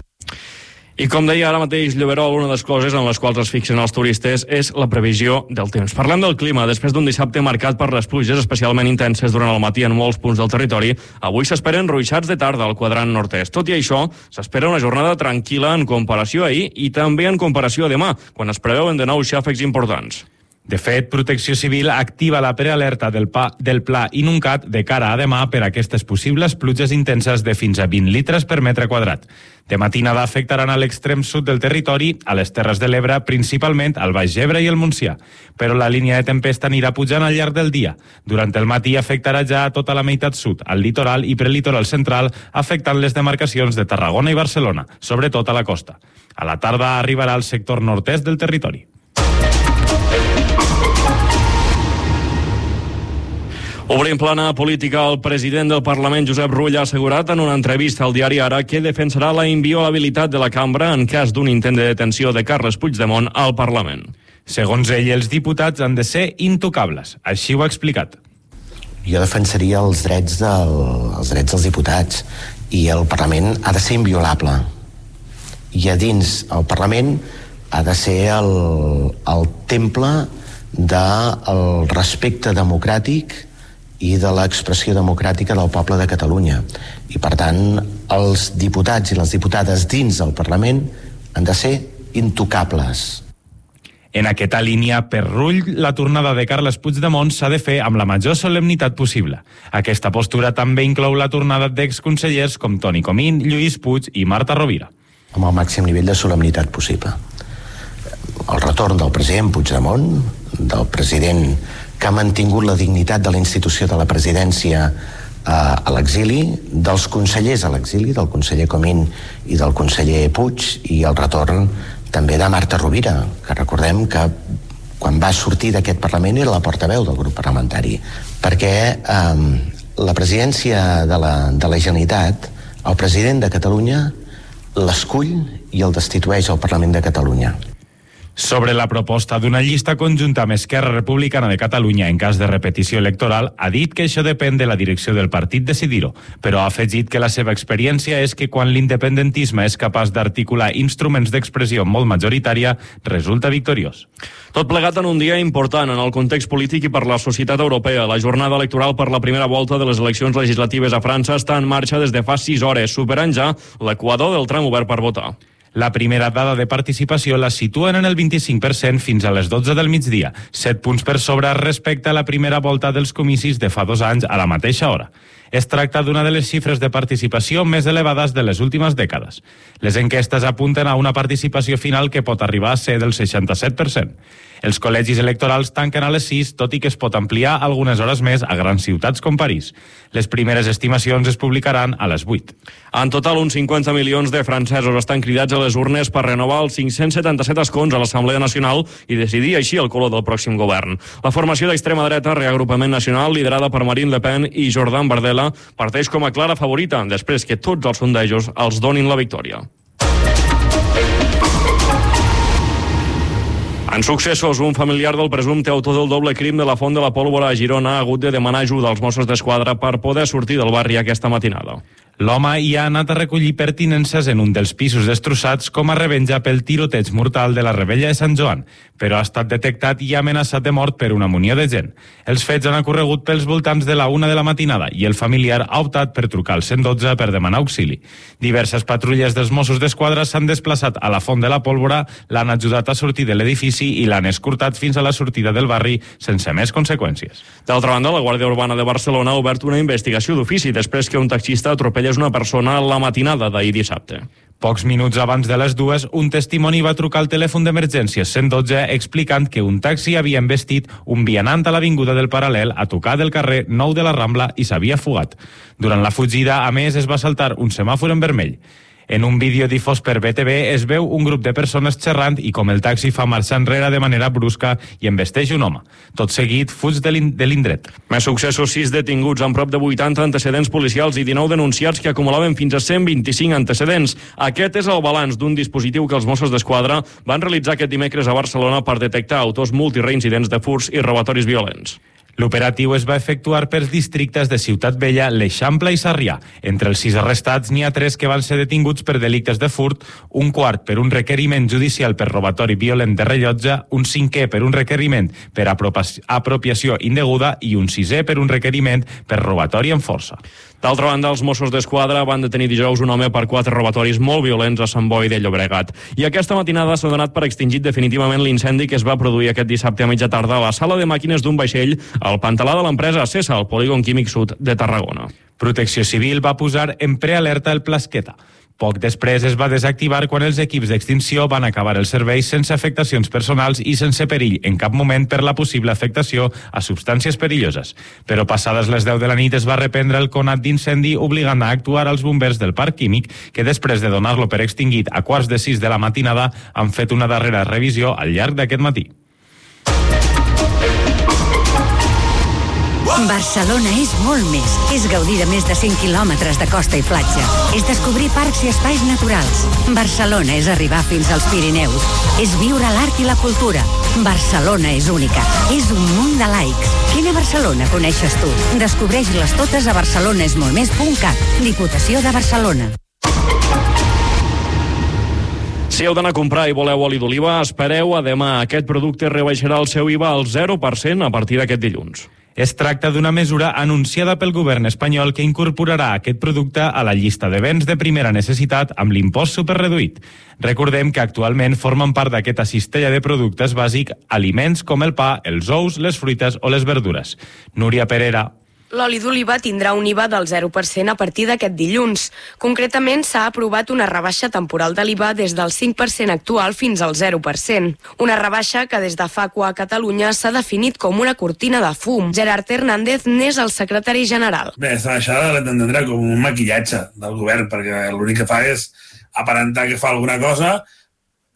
I com deia ara mateix Lloberol, una de les coses en les quals es fixen els turistes és la previsió del temps. Parlant del clima, després d'un dissabte marcat per les pluges especialment intenses durant el matí en molts punts del territori, avui s'esperen ruixats de tarda al quadrant nord-est. Tot i això, s'espera una jornada tranquil·la en comparació a ahir i també en comparació a demà, quan es preveuen de nou xàfecs importants. De fet, Protecció Civil activa la prealerta del, pa, del Pla Inuncat de cara a demà per a aquestes possibles pluges intenses de fins a vint litres per metre quadrat. De matinada afectaran a l'extrem sud del territori, a les Terres de l'Ebre, principalment al Baix Ebre i el Montsià. Però la línia de tempesta anirà pujant al llarg del dia. Durant el matí afectarà ja a tota la meitat sud, al litoral i prelitoral central, afectant les demarcacions de Tarragona i Barcelona, sobretot a la costa. A la tarda arribarà al sector nord-est del territori. Obrim plana política, el president del Parlament, Josep Rull, ha assegurat en una entrevista al diari Ara que defensarà la inviolabilitat de la cambra en cas d'un intent de detenció de Carles Puigdemont al Parlament. Segons ell, els diputats han de ser intocables. Així ho ha explicat. Jo defensaria els drets, del, els drets dels diputats i el Parlament ha de ser inviolable. I a dins el Parlament ha de ser el, el temple del respecte democràtic i de l'expressió democràtica del poble de Catalunya. I, per tant, els diputats i les diputades dins del Parlament han de ser intocables. En aquesta línia, per Rull, la tornada de Carles Puigdemont s'ha de fer amb la major solemnitat possible. Aquesta postura també inclou la tornada d'exconsellers com Toni Comín, Lluís Puig i Marta Rovira. Amb el màxim nivell de solemnitat possible. El retorn del president Puigdemont, del president que ha mantingut la dignitat de la institució de la presidència eh, a l'exili, dels consellers a l'exili, del conseller Comín i del conseller Puig, i el retorn també de Marta Rovira, que recordem que quan va sortir d'aquest Parlament era la portaveu del grup parlamentari, perquè eh, la presidència de la, de la Generalitat, el president de Catalunya l'escull i el destitueix al Parlament de Catalunya. Sobre la proposta d'una llista conjunta amb Esquerra Republicana de Catalunya en cas de repetició electoral, ha dit que això depèn de la direcció del partit decidir-ho, però ha afegit que la seva experiència és que quan l'independentisme és capaç d'articular instruments d'expressió molt majoritària, resulta victoriós. Tot plegat en un dia important en el context polític i per la societat europea. La jornada electoral per la primera volta de les eleccions legislatives a França està en marxa des de fa sis hores, superant ja l'equador del tram obert per votar. La primera dada de participació la situen en el vint-i-cinc per cent fins a les dotze del migdia, set punts per sobre respecte a la primera volta dels comicis de fa dos anys a la mateixa hora. Es tracta d'una de les xifres de participació més elevades de les últimes dècades. Les enquestes apunten a una participació final que pot arribar a ser del seixanta-set per cent. Els col·legis electorals tanquen a les sis, tot i que es pot ampliar algunes hores més a grans ciutats com París. Les primeres estimacions es publicaran a les vuit. En total, uns cinquanta milions de francesos estan cridats a les urnes per renovar els cinc-cents setanta-set escons a l'Assemblea Nacional i decidir així el color del pròxim govern. La formació d'extrema dreta, Reagrupament Nacional, liderada per Marine Le Pen i Jordan Bardella, parteix com a clara favorita, després que tots els sondejos els donin la victòria. En successos, un familiar del presumpte autor del doble crim de la Font de la Pólvora a Girona ha hagut de demanar ajuda als Mossos d'Esquadra per poder sortir del barri aquesta matinada. L'home hi ha anat a recollir pertinences en un dels pisos destrossats com a revenja pel tiroteig mortal de la Rebella de Sant Joan, però ha estat detectat i amenaçat de mort per una munió de gent. Els fets han ocorregut pels voltants de la una de la matinada i el familiar ha optat per trucar al cent dotze per demanar auxili. Diverses patrulles dels Mossos d'Esquadra s'han desplaçat a la Font de la Pólvora, l'han ajudat a sortir de l'edifici i l'han escortat fins a la sortida del barri sense més conseqüències. D'altra banda, la Guàrdia Urbana de Barcelona ha obert una investigació d'ofici després que un taxista atropellés una persona la matinada d'ahir dissabte. Pocs minuts abans de les dues, un testimoni va trucar al telèfon d'emergències cent dotze explicant que un taxi havia embestit un vianant a l'avinguda del Paral·lel a tocar del carrer Nou de la Rambla i s'havia fugat. Durant la fugida, a més, es va saltar un semàfor en vermell. En un vídeo difós per B T V es veu un grup de persones xerrant i com el taxi fa marxa enrere de manera brusca i embesteix un home. Tot seguit, fuig de l'indret. Més successos, sis detinguts amb prop de vuitanta antecedents policials i dinou denunciats que acumulaven fins a cent vint-i-cinc antecedents. Aquest és el balanç d'un dispositiu que els Mossos d'Esquadra van realitzar aquest dimecres a Barcelona per detectar autors multireincidents de furts i robatoris violents. L'operatiu es va efectuar pels districtes de Ciutat Vella, l'Eixample i Sarrià. Entre els sis arrestats n'hi ha tres que van ser detinguts per delictes de furt, un quart per un requeriment judicial per robatori violent de rellotge, un cinquè per un requeriment per apropiació indeguda i un sisè per un requeriment per robatori amb força. D'altra banda, els Mossos d'Esquadra van detenir dijous un home per quatre robatoris molt violents a Sant Boi de Llobregat. I aquesta matinada s'ha donat per extingit definitivament l'incendi que es va produir aquest dissabte a mitja tarda a la sala de màquines d'un vaixell al pantalà de l'empresa Cesa, al polígon químic sud de Tarragona. Protecció Civil va posar en prealerta el Plasqueta. Poc després es va desactivar quan els equips d'extinció van acabar el servei sense afectacions personals i sense perill en cap moment per la possible afectació a substàncies perilloses. Però passades les deu de la nit es va reprendre el conat d'incendi obligant a actuar als bombers del parc químic que després de donar-lo per extingit a quarts de sis de la matinada han fet una darrera revisió al llarg d'aquest matí. Barcelona és molt més. És gaudir de més de cent quilòmetres de costa i platja. És descobrir parcs i espais naturals. Barcelona és arribar fins als Pirineus. És viure l'art i la cultura. Barcelona és única. És un munt de laics. Quina Barcelona coneixes tu? Descobreix-les totes a barcelonesmoltmés punt cat. Diputació de Barcelona. Si heu d'anar a comprar i voleu oli d'oliva, espereu a demà. Aquest producte rebaixarà el seu I V A al zero per cent a partir d'aquest dilluns. Es tracta d'una mesura anunciada pel govern espanyol que incorporarà aquest producte a la llista de béns de primera necessitat amb l'impost superreduït. Recordem que actualment formen part d'aquesta cistella de productes bàsic aliments com el pa, els ous, les fruites o les verdures. Núria Perera. L'oli d'oliva tindrà un I V A del zero per cent a partir d'aquest dilluns. Concretament, s'ha aprovat una rebaixa temporal de l'I V A des del cinc per cent actual fins al zero per cent. Una rebaixa que des de Facua a Catalunya s'ha definit com una cortina de fum. Gerard Hernández n'és el secretari general. Bé, esta baixada l'entendrà com un maquillatge del govern, perquè l'únic que fa és aparentar que fa alguna cosa,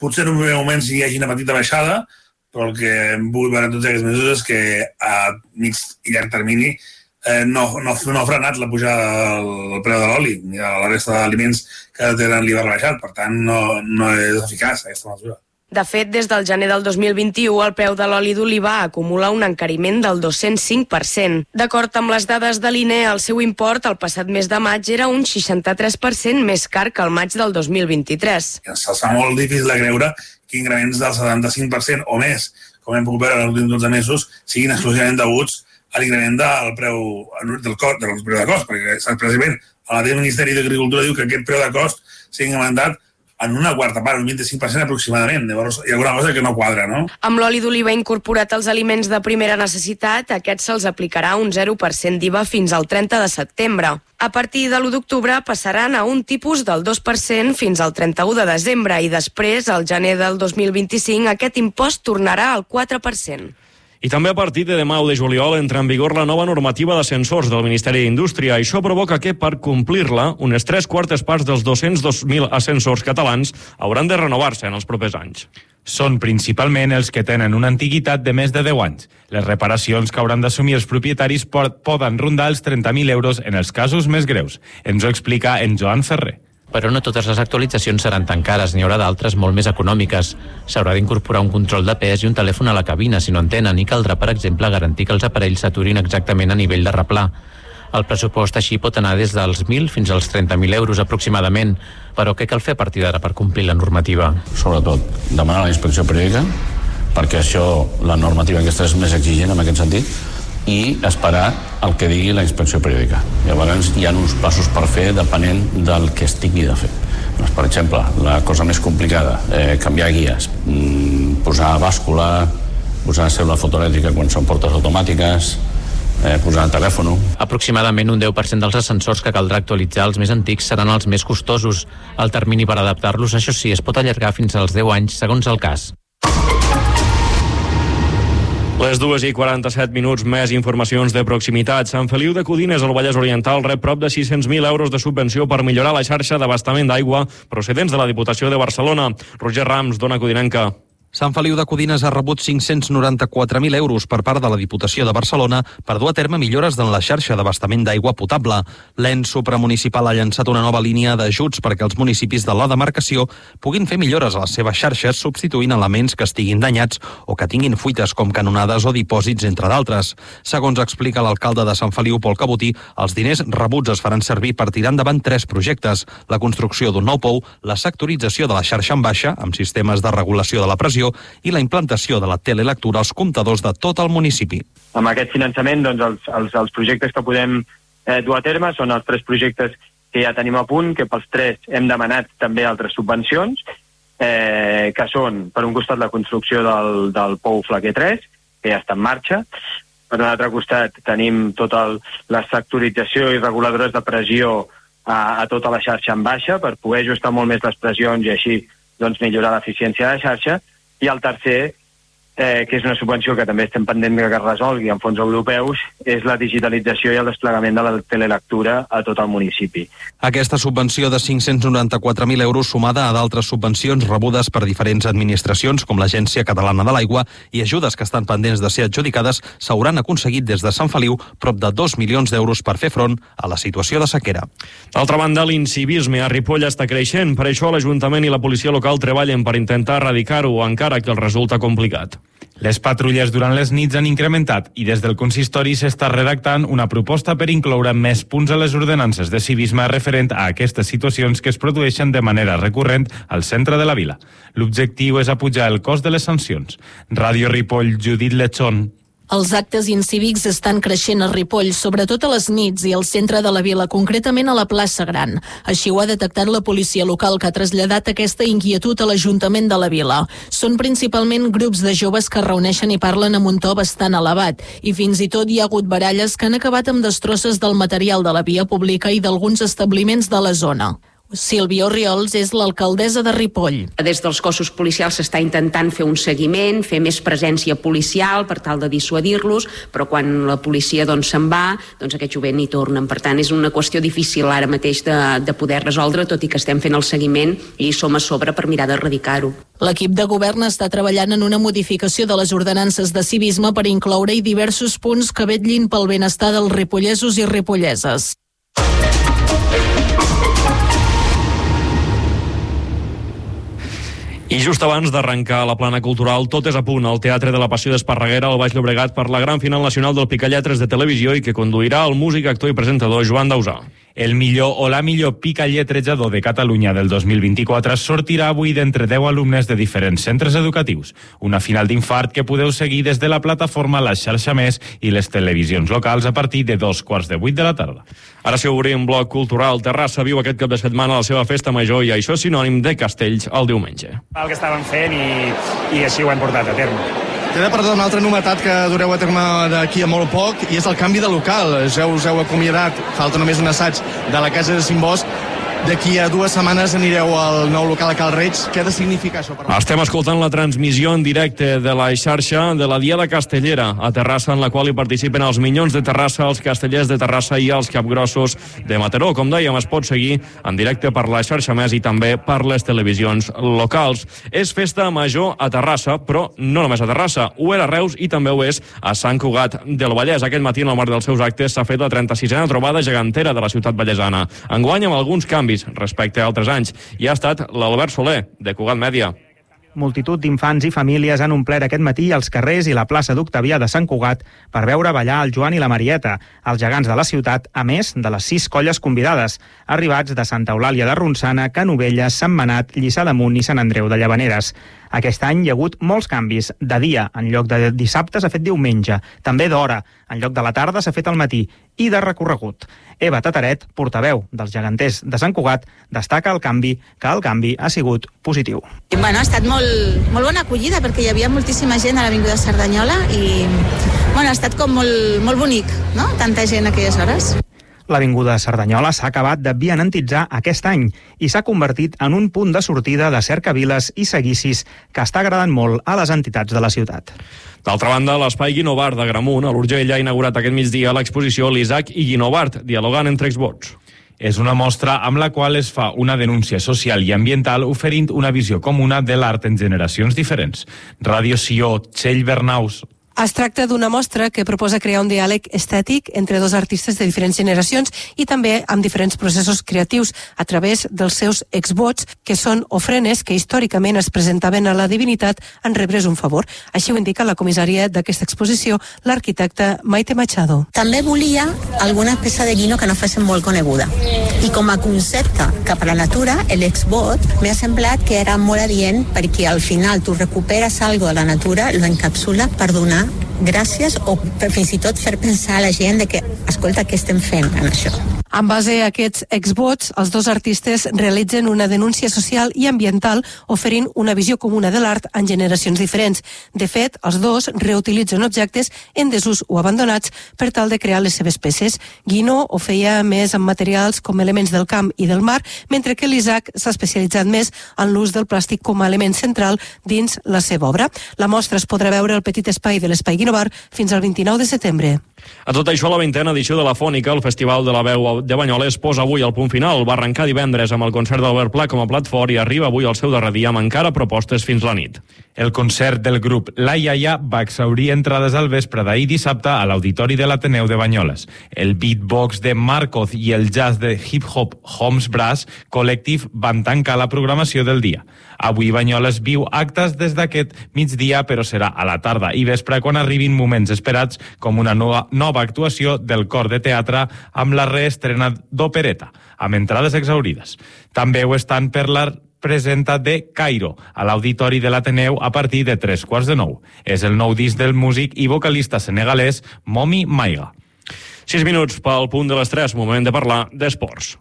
potser en un primer moment sí hi hagi una petita baixada, però el que hem pogut veure en tots aquests mesos és que a mig i llarg termini eh, no, no, no ha frenat la pujada del preu de l'oli ni de la resta d'aliments que tenen l'I V A rebaixat. Per tant, no, no és eficaç aquesta mesura. De fet, des del gener del dos mil vint-i-u, el preu de l'oli d'oliva acumula un encariment del dos-cents cinc per cent. D'acord amb les dades de l'I N E, el seu import el passat mes de maig era un seixanta-tres per cent més car que el maig del dos mil vint-i-tres. Ens fa molt difícil de creure que increments del setanta-cinc per cent o més, com hem pogut veure en els últims dotze mesos, siguin exclusivament deguts a l'increment del preu del cost, del preu de cost, perquè precisament el mateix Ministeri d'Agricultura diu que aquest preu de cost s'ha incrementat en una quarta part, un vint-i-cinc per cent aproximadament. Llavors, hi ha alguna cosa que no quadra, no? Amb l'oli d'oliva incorporat als aliments de primera necessitat, a aquests se'ls aplicarà un zero per cent d'I V A fins al trenta de setembre. A partir de l'u d'octubre passaran a un tipus del dos per cent fins al trenta-u de desembre i després, al gener del dos mil vint-i-cinc, aquest impost tornarà al quatre per cent. I també a partir de demà u de juliol entra en vigor la nova normativa d'ascensors del Ministeri d'Indústria. Això provoca que, per complir-la, unes tres quartes parts dels dos-cents dos mil ascensors catalans hauran de renovar-se en els propers anys. Són principalment els que tenen una antiguitat de més de deu anys. Les reparacions que hauran d'assumir els propietaris poden rondar els trenta mil euros en els casos més greus. Ens ho explica en Joan Ferrer. Però no totes les actualitzacions seran tan cares, n'hi haurà d'altres molt més econòmiques. S'haurà d'incorporar un control de pes i un telèfon a la cabina si no en tenen i caldrà, per exemple, garantir que els aparells s'aturin exactament a nivell de replà. El pressupost així pot anar des dels mil fins als trenta mil euros aproximadament, però què cal fer a partir d'ara per complir la normativa? Sobretot, demanar la inspecció periòdica, perquè això, la normativa aquesta és més exigent en aquest sentit, i esperar el que digui la inspecció periòdica. Llavors hi ha uns passos per fer depenent del que es tingui de fer. Doncs, per exemple, la cosa més complicada, eh, canviar guies, mm, posar bàscula, posar cèl·lula fotoelèctrica quan són portes automàtiques, eh, posar telèfon. Aproximadament un deu per cent dels ascensors que caldrà actualitzar, els més antics, seran els més costosos. El termini per adaptar-los, això sí, es pot allargar fins als deu anys, segons el cas. Les dues i quaranta-set minuts, més informacions de proximitat. Sant Feliu de Codines, al Vallès Oriental, rep prop de sis-cents mil euros de subvenció per millorar la xarxa d'abastament d'aigua procedents de la Diputació de Barcelona. Roger Rams, d'Ona Codinenca. Sant Feliu de Codines ha rebut cinc-cents noranta-quatre mil euros per part de la Diputació de Barcelona per dur a terme millores en la xarxa d'abastament d'aigua potable. L'ens supramunicipal ha llançat una nova línia d'ajuts perquè els municipis de la demarcació puguin fer millores a les seves xarxes substituint elements que estiguin danyats o que tinguin fuites com canonades o dipòsits, entre d'altres. Segons explica l'alcalde de Sant Feliu, Pol Cabotí, els diners rebuts es faran servir per tirar endavant tres projectes: la construcció d'un nou pou, la sectorització de la xarxa en baixa, amb sistemes de regulació de la pressió, i la implantació de la telelectura als comptadors de tot el municipi. Amb aquest finançament, doncs, els, els, els projectes que podem eh, dur a terme són els tres projectes que ja tenim a punt, que pels tres hem demanat també altres subvencions, eh, que són, per un costat, la construcció del, del pou Flaquer tres, que ja està en marxa. Per un altre costat, tenim tota el, la sectorització i reguladores de pressió a, a tota la xarxa en baixa, per poder ajustar molt més les pressions i així doncs, millorar l'eficiència de la xarxa. I el tercer, eh, que és una subvenció que també estem pendent que es resolgui en fons europeus, és la digitalització i el desplegament de la telelectura a tot el municipi. Aquesta subvenció de cinc-cents noranta-quatre mil euros, sumada a d'altres subvencions rebudes per diferents administracions, com l'Agència Catalana de l'Aigua, i ajudes que estan pendents de ser adjudicades, s'hauran aconseguit des de Sant Feliu prop de dos milions d'euros per fer front a la situació de sequera. D'altra banda, l'incivisme a Ripoll està creixent. Per això l'Ajuntament i la policia local treballen per intentar erradicar-ho, encara que el resulta complicat. Les patrulles durant les nits han incrementat i des del consistori s'està redactant una proposta per incloure més punts a les ordenances de civisme referent a aquestes situacions que es produeixen de manera recurrent al centre de la vila. L'objectiu és apujar el cost de les sancions. Ràdio Ripoll, Judit Lechón. Els actes incívics estan creixent a Ripoll, sobretot a les nits i al centre de la vila, concretament a la plaça Gran. Així ho ha detectat la policia local, que ha traslladat aquesta inquietud a l'Ajuntament de la vila. Són principalment grups de joves que reuneixen i parlen amb un to bastant elevat, i fins i tot hi ha hagut baralles que han acabat amb destrosses del material de la via pública i d'alguns establiments de la zona. Sílvia Orriols és l'alcaldessa de Ripoll. Des dels cossos policials s'està intentant fer un seguiment, fer més presència policial per tal de dissuadir-los, però quan la policia doncs, se'n va, doncs aquest jovent hi tornen. Per tant, és una qüestió difícil ara mateix de, de poder resoldre, tot i que estem fent el seguiment i som a sobre per mirar d'erradicar-ho. L'equip de govern està treballant en una modificació de les ordenances de civisme per incloure-hi diversos punts que vetllin pel benestar dels ripollesos i ripolleses. I just abans d'arrencar la plana cultural, tot és a punt al Teatre de la Passió d'Esparreguera al Baix Llobregat per la gran final nacional del Picalletres de televisió i que conduirà el músic, actor i presentador Joan Dausà. El millor o la millor picalletrejador de Catalunya del dos mil vint-i-quatre sortirà avui d'entre deu alumnes de diferents centres educatius. Una final d'infart que podeu seguir des de la plataforma La Xarxa Més i les televisions locals a partir de dos quarts de vuit de la tarda. Ara si obrim bloc cultural, Terrassa viu aquest cap de setmana la seva festa major i això és sinònim de castells el diumenge. El que estàvem fent i, i així ho hem portat a terme. T'he de parlar d'una altra novetat que dureu a terme d'aquí a molt poc i és el canvi de local. Ja us heu acomiadat, falta només un assaig de la Casa de Simbosc. D'aquí a dues setmanes anireu al nou local a Cal Reig. Què ha de significar això? Per... Estem escoltant la transmissió en directe de la xarxa de la Diada Castellera a Terrassa, en la qual hi participen els Minyons de Terrassa, els Castellers de Terrassa i els Capgrossos de Mataró. Com dèiem, es pot seguir en directe per la xarxa Més i també per les televisions locals. És festa major a Terrassa, però no només a Terrassa. Ho era a Reus i també ho és a Sant Cugat del Vallès. Aquest matí, en el marc dels seus actes, s'ha fet la trenta-sisena trobada gegantera de la ciutat vallesana. Enguany amb alguns canvis respecte a altres anys. I ha estat l'Albert Soler, de Cugat Mèdia. Multitud d'infants i famílies han omplert aquest matí els carrers i la plaça d'Octavià de Sant Cugat per veure ballar el Joan i la Marieta, els gegants de la ciutat, a més de les sis colles convidades, arribats de Santa Eulàlia de Ronçana, Canovelles, Sentmenat, Lliçà d'Amunt i Sant Andreu de Llavaneres. Aquest any hi ha hagut molts canvis. De dia, en lloc de dissabte, s'ha fet diumenge. També d'hora. En lloc de la tarda, s'ha fet al matí. I de recorregut. Eva Tataret, portaveu dels geganters de Sant Cugat, destaca el canvi, que el canvi ha sigut positiu. Bueno, ha estat molt, molt bona acollida perquè hi havia moltíssima gent a l'Avinguda Cerdanyola i bueno, ha estat com molt, molt bonic, no? Tanta gent a aquelles hores. L'Avinguda Cerdanyola s'ha acabat de vianantitzar aquest any i s'ha convertit en un punt de sortida de cercaviles i seguicis que està agradant molt a les entitats de la ciutat. D'altra banda, l'Espai Guinovart de Gramunt, a l'Urgell, ha inaugurat aquest migdia l'exposició L'Isaac i Guinovart, dialogant entre exvots. És una mostra amb la qual es fa una denúncia social i ambiental oferint una visió comuna de l'art en generacions diferents. Ràdio Sió, Txell Bernaus. Es tracta d'una mostra que proposa crear un diàleg estètic entre dos artistes de diferents generacions i també amb diferents processos creatius a través dels seus exvots, que són ofrenes que històricament es presentaven a la divinitat en rebre's un favor. Així ho indica la comissària d'aquesta exposició, l'arquitecta Maite Machado. També volia alguna peça de guino que no fos molt coneguda. I com a concepte cap a la natura, l'exvot m'ha semblat que era molt adient perquè al final tu recuperes algo de la natura, lo encapsula per donar gràcies o fins i tot fer pensar a la gent de que, escolta, què estem fent en això? En base a aquests exvots, els dos artistes realitzen una denúncia social i ambiental oferint una visió comuna de l'art en generacions diferents. De fet, els dos reutilitzen objectes en desús o abandonats per tal de crear les seves peces. Guino ho feia més amb materials com elements del camp i del mar, mentre que l'Isaac s'ha especialitzat més en l'ús del plàstic com a element central dins la seva obra. La mostra es podrà veure al petit espai de l'Espai Guinovart fins al vint-i-nou de setembre. A tot això, la vintena edició de la Fònica, el Festival de la Veu de Banyoles, posa avui el punt final. Va arrencar divendres amb el concert d'Albert Pla com a plat fort i arriba avui al seu darrer dia amb encara propostes fins la nit. El concert del grup La Iaia va exhaurir entrades al vespre d'ahir dissabte a l'Auditori de l'Ateneu de Banyoles. El beatbox de Marcoz i el jazz de hip-hop Homes Brass Collective van tancar la programació del dia. Avui Banyoles viu actes des d'aquest migdia, però serà a la tarda i vespre quan arribin moments esperats com una nova, nova actuació del cor de teatre amb la reestrena d'opereta, amb entrades exhaurides. També ho estan per la presenta de Cairo, a l'Auditori de l'Ateneu a partir de tres quarts de nou. És el nou disc del músic i vocalista senegalès Momi Maiga. Sis minuts pel punt de les tres, moment de parlar d'esports.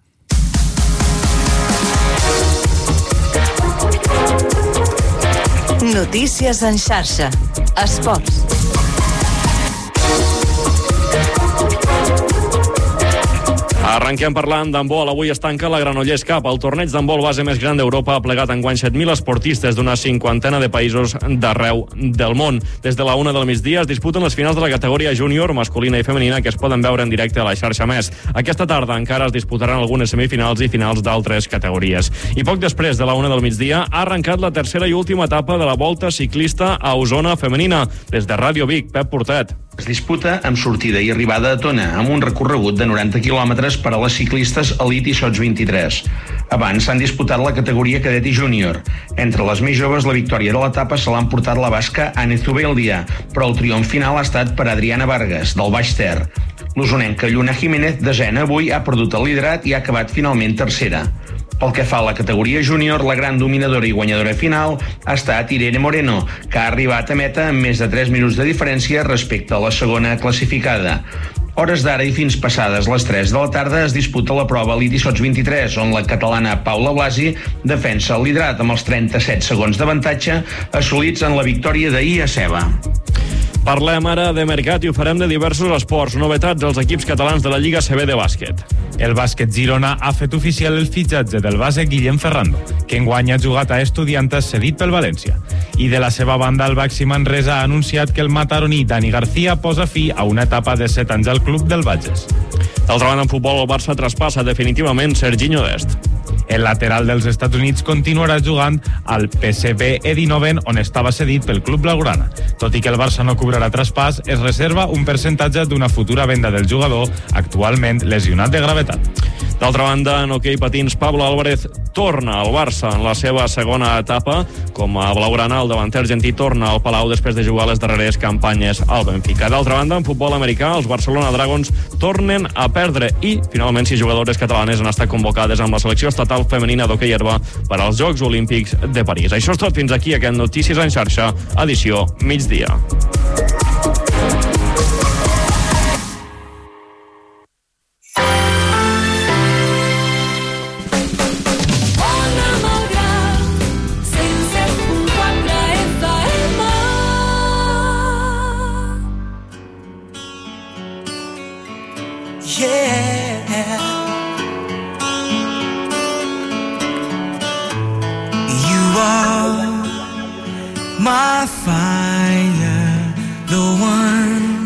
Notícies en xarxa. Esports. Arrenquem parlant d'handbol. Avui es tanca la Granollers Cup. El torneig d'handbol base més gran d'Europa ha plegat enguany set mil esportistes d'una cinquantena de països d'arreu del món. Des de la una del migdia es disputen les finals de la categoria júnior, masculina i femenina, que es poden veure en directe a la xarxa Més. Aquesta tarda encara es disputaran algunes semifinals i finals d'altres categories. I poc després de la una del migdia ha arrencat la tercera i última etapa de la Volta Ciclista a Osona femenina. Des de Ràdio Vic, Pep Portet. Es disputa amb sortida i arribada a Tona, amb un recorregut de noranta quilòmetres per a les ciclistes elit i sots vint-i-tres. Abans s'han disputat la categoria cadet i júnior. Entre les més joves, la victòria de l'etapa se l'ha emportat la basca Anne Zubeldia, però el triomf final ha estat per Adriana Vargas, del Baix Ter. L'usonenca Lluna Jiménez, desena, avui ha perdut el liderat i ha acabat finalment tercera. Pel que fa a la categoria júnior, la gran dominadora i guanyadora final ha estat Irene Moreno, que ha arribat a meta amb més de tres minuts de diferència respecte a la segona classificada. Hores d'ara i fins passades les tres de la tarda es disputa la prova elit i sots vint-i-tres, on la catalana Paula Blasi defensa el liderat amb els trenta-set segons d'avantatge assolits en la victòria d'ahir a Ceba. Parlem ara de mercat i ho farem de diversos esports. Novetats dels equips catalans de la Lliga C B de bàsquet. El bàsquet Girona ha fet oficial el fitxatge del base Guillem Ferrando, que enguany ha jugat a Estudiantes cedit pel València. I de la seva banda, el Baxi Manresa ha anunciat que el mataroní Dani García posa fi a una etapa de set anys al club del Bages. D'altra banda, en futbol, el Barça traspassa definitivament Serginho Dest. El lateral dels Estats Units continuarà jugant al P S V Eindhoven, on estava cedit pel club blaugrana. Tot i que el Barça no cobrarà traspàs, es reserva un percentatge d'una futura venda del jugador, actualment lesionat de gravetat. D'altra banda, en hoquei patins, Pablo Álvarez torna al Barça en la seva segona etapa. Com a blaugrana, el davanter argentí torna al Palau després de jugar les darreres campanyes al Benfica. D'altra banda, en futbol americà, els Barcelona Dragons tornen a perdre i, finalment, sis jugadores catalanes han estat convocades amb la selecció estatal femenina d'hoquei herba per als Jocs Olímpics de París. Això és tot fins aquí, aquest Notícies en xarxa, edició migdia. My fire, the one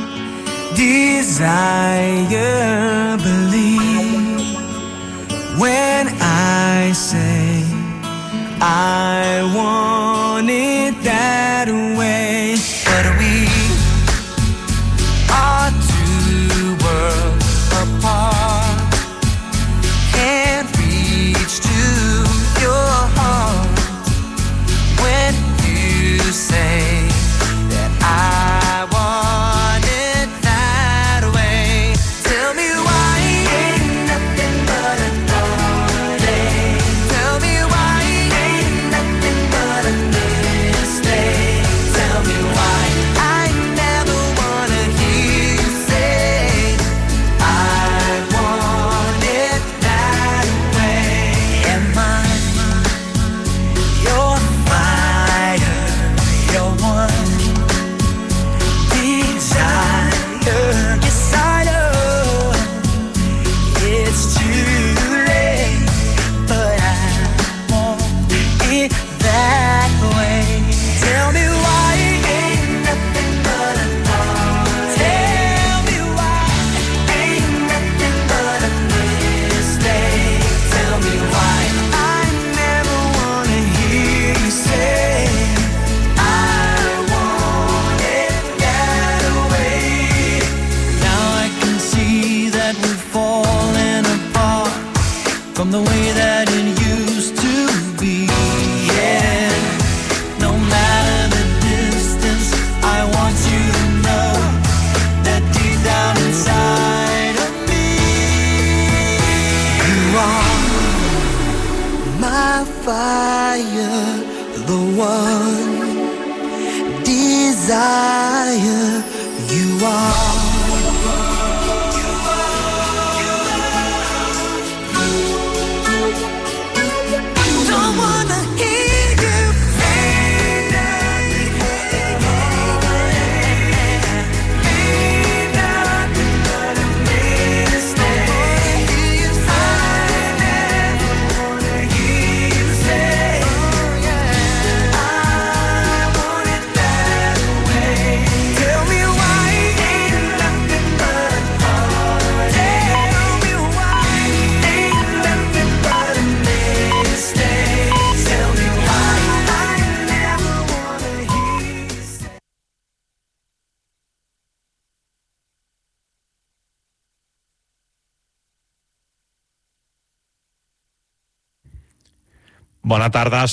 desire, believe when I say I want it that way. But we are two worlds apart, can't reach to your heart when you say that I want it that way. Tell me why ain't nothing but a heartache. Tell me why ain't nothing but a mistake. Tell me why I never wanna hear you say I want it that way. Am I your fire, your one desire? Yes, I know it's too late, but I want it that way. Tell me why ain't nothing but a heart. Tell me why ain't nothing but a mistake. Tell me why I never wanna hear you say I want it that way. Now I can see that we're falling apart from the way that it used to be. Yeah, no matter the distance, I want you to know that deep down inside of me, you are my fire, the one desire. You are. Don't wanna hear you say nothing, ain't nothing but a mistake. Bona tarda.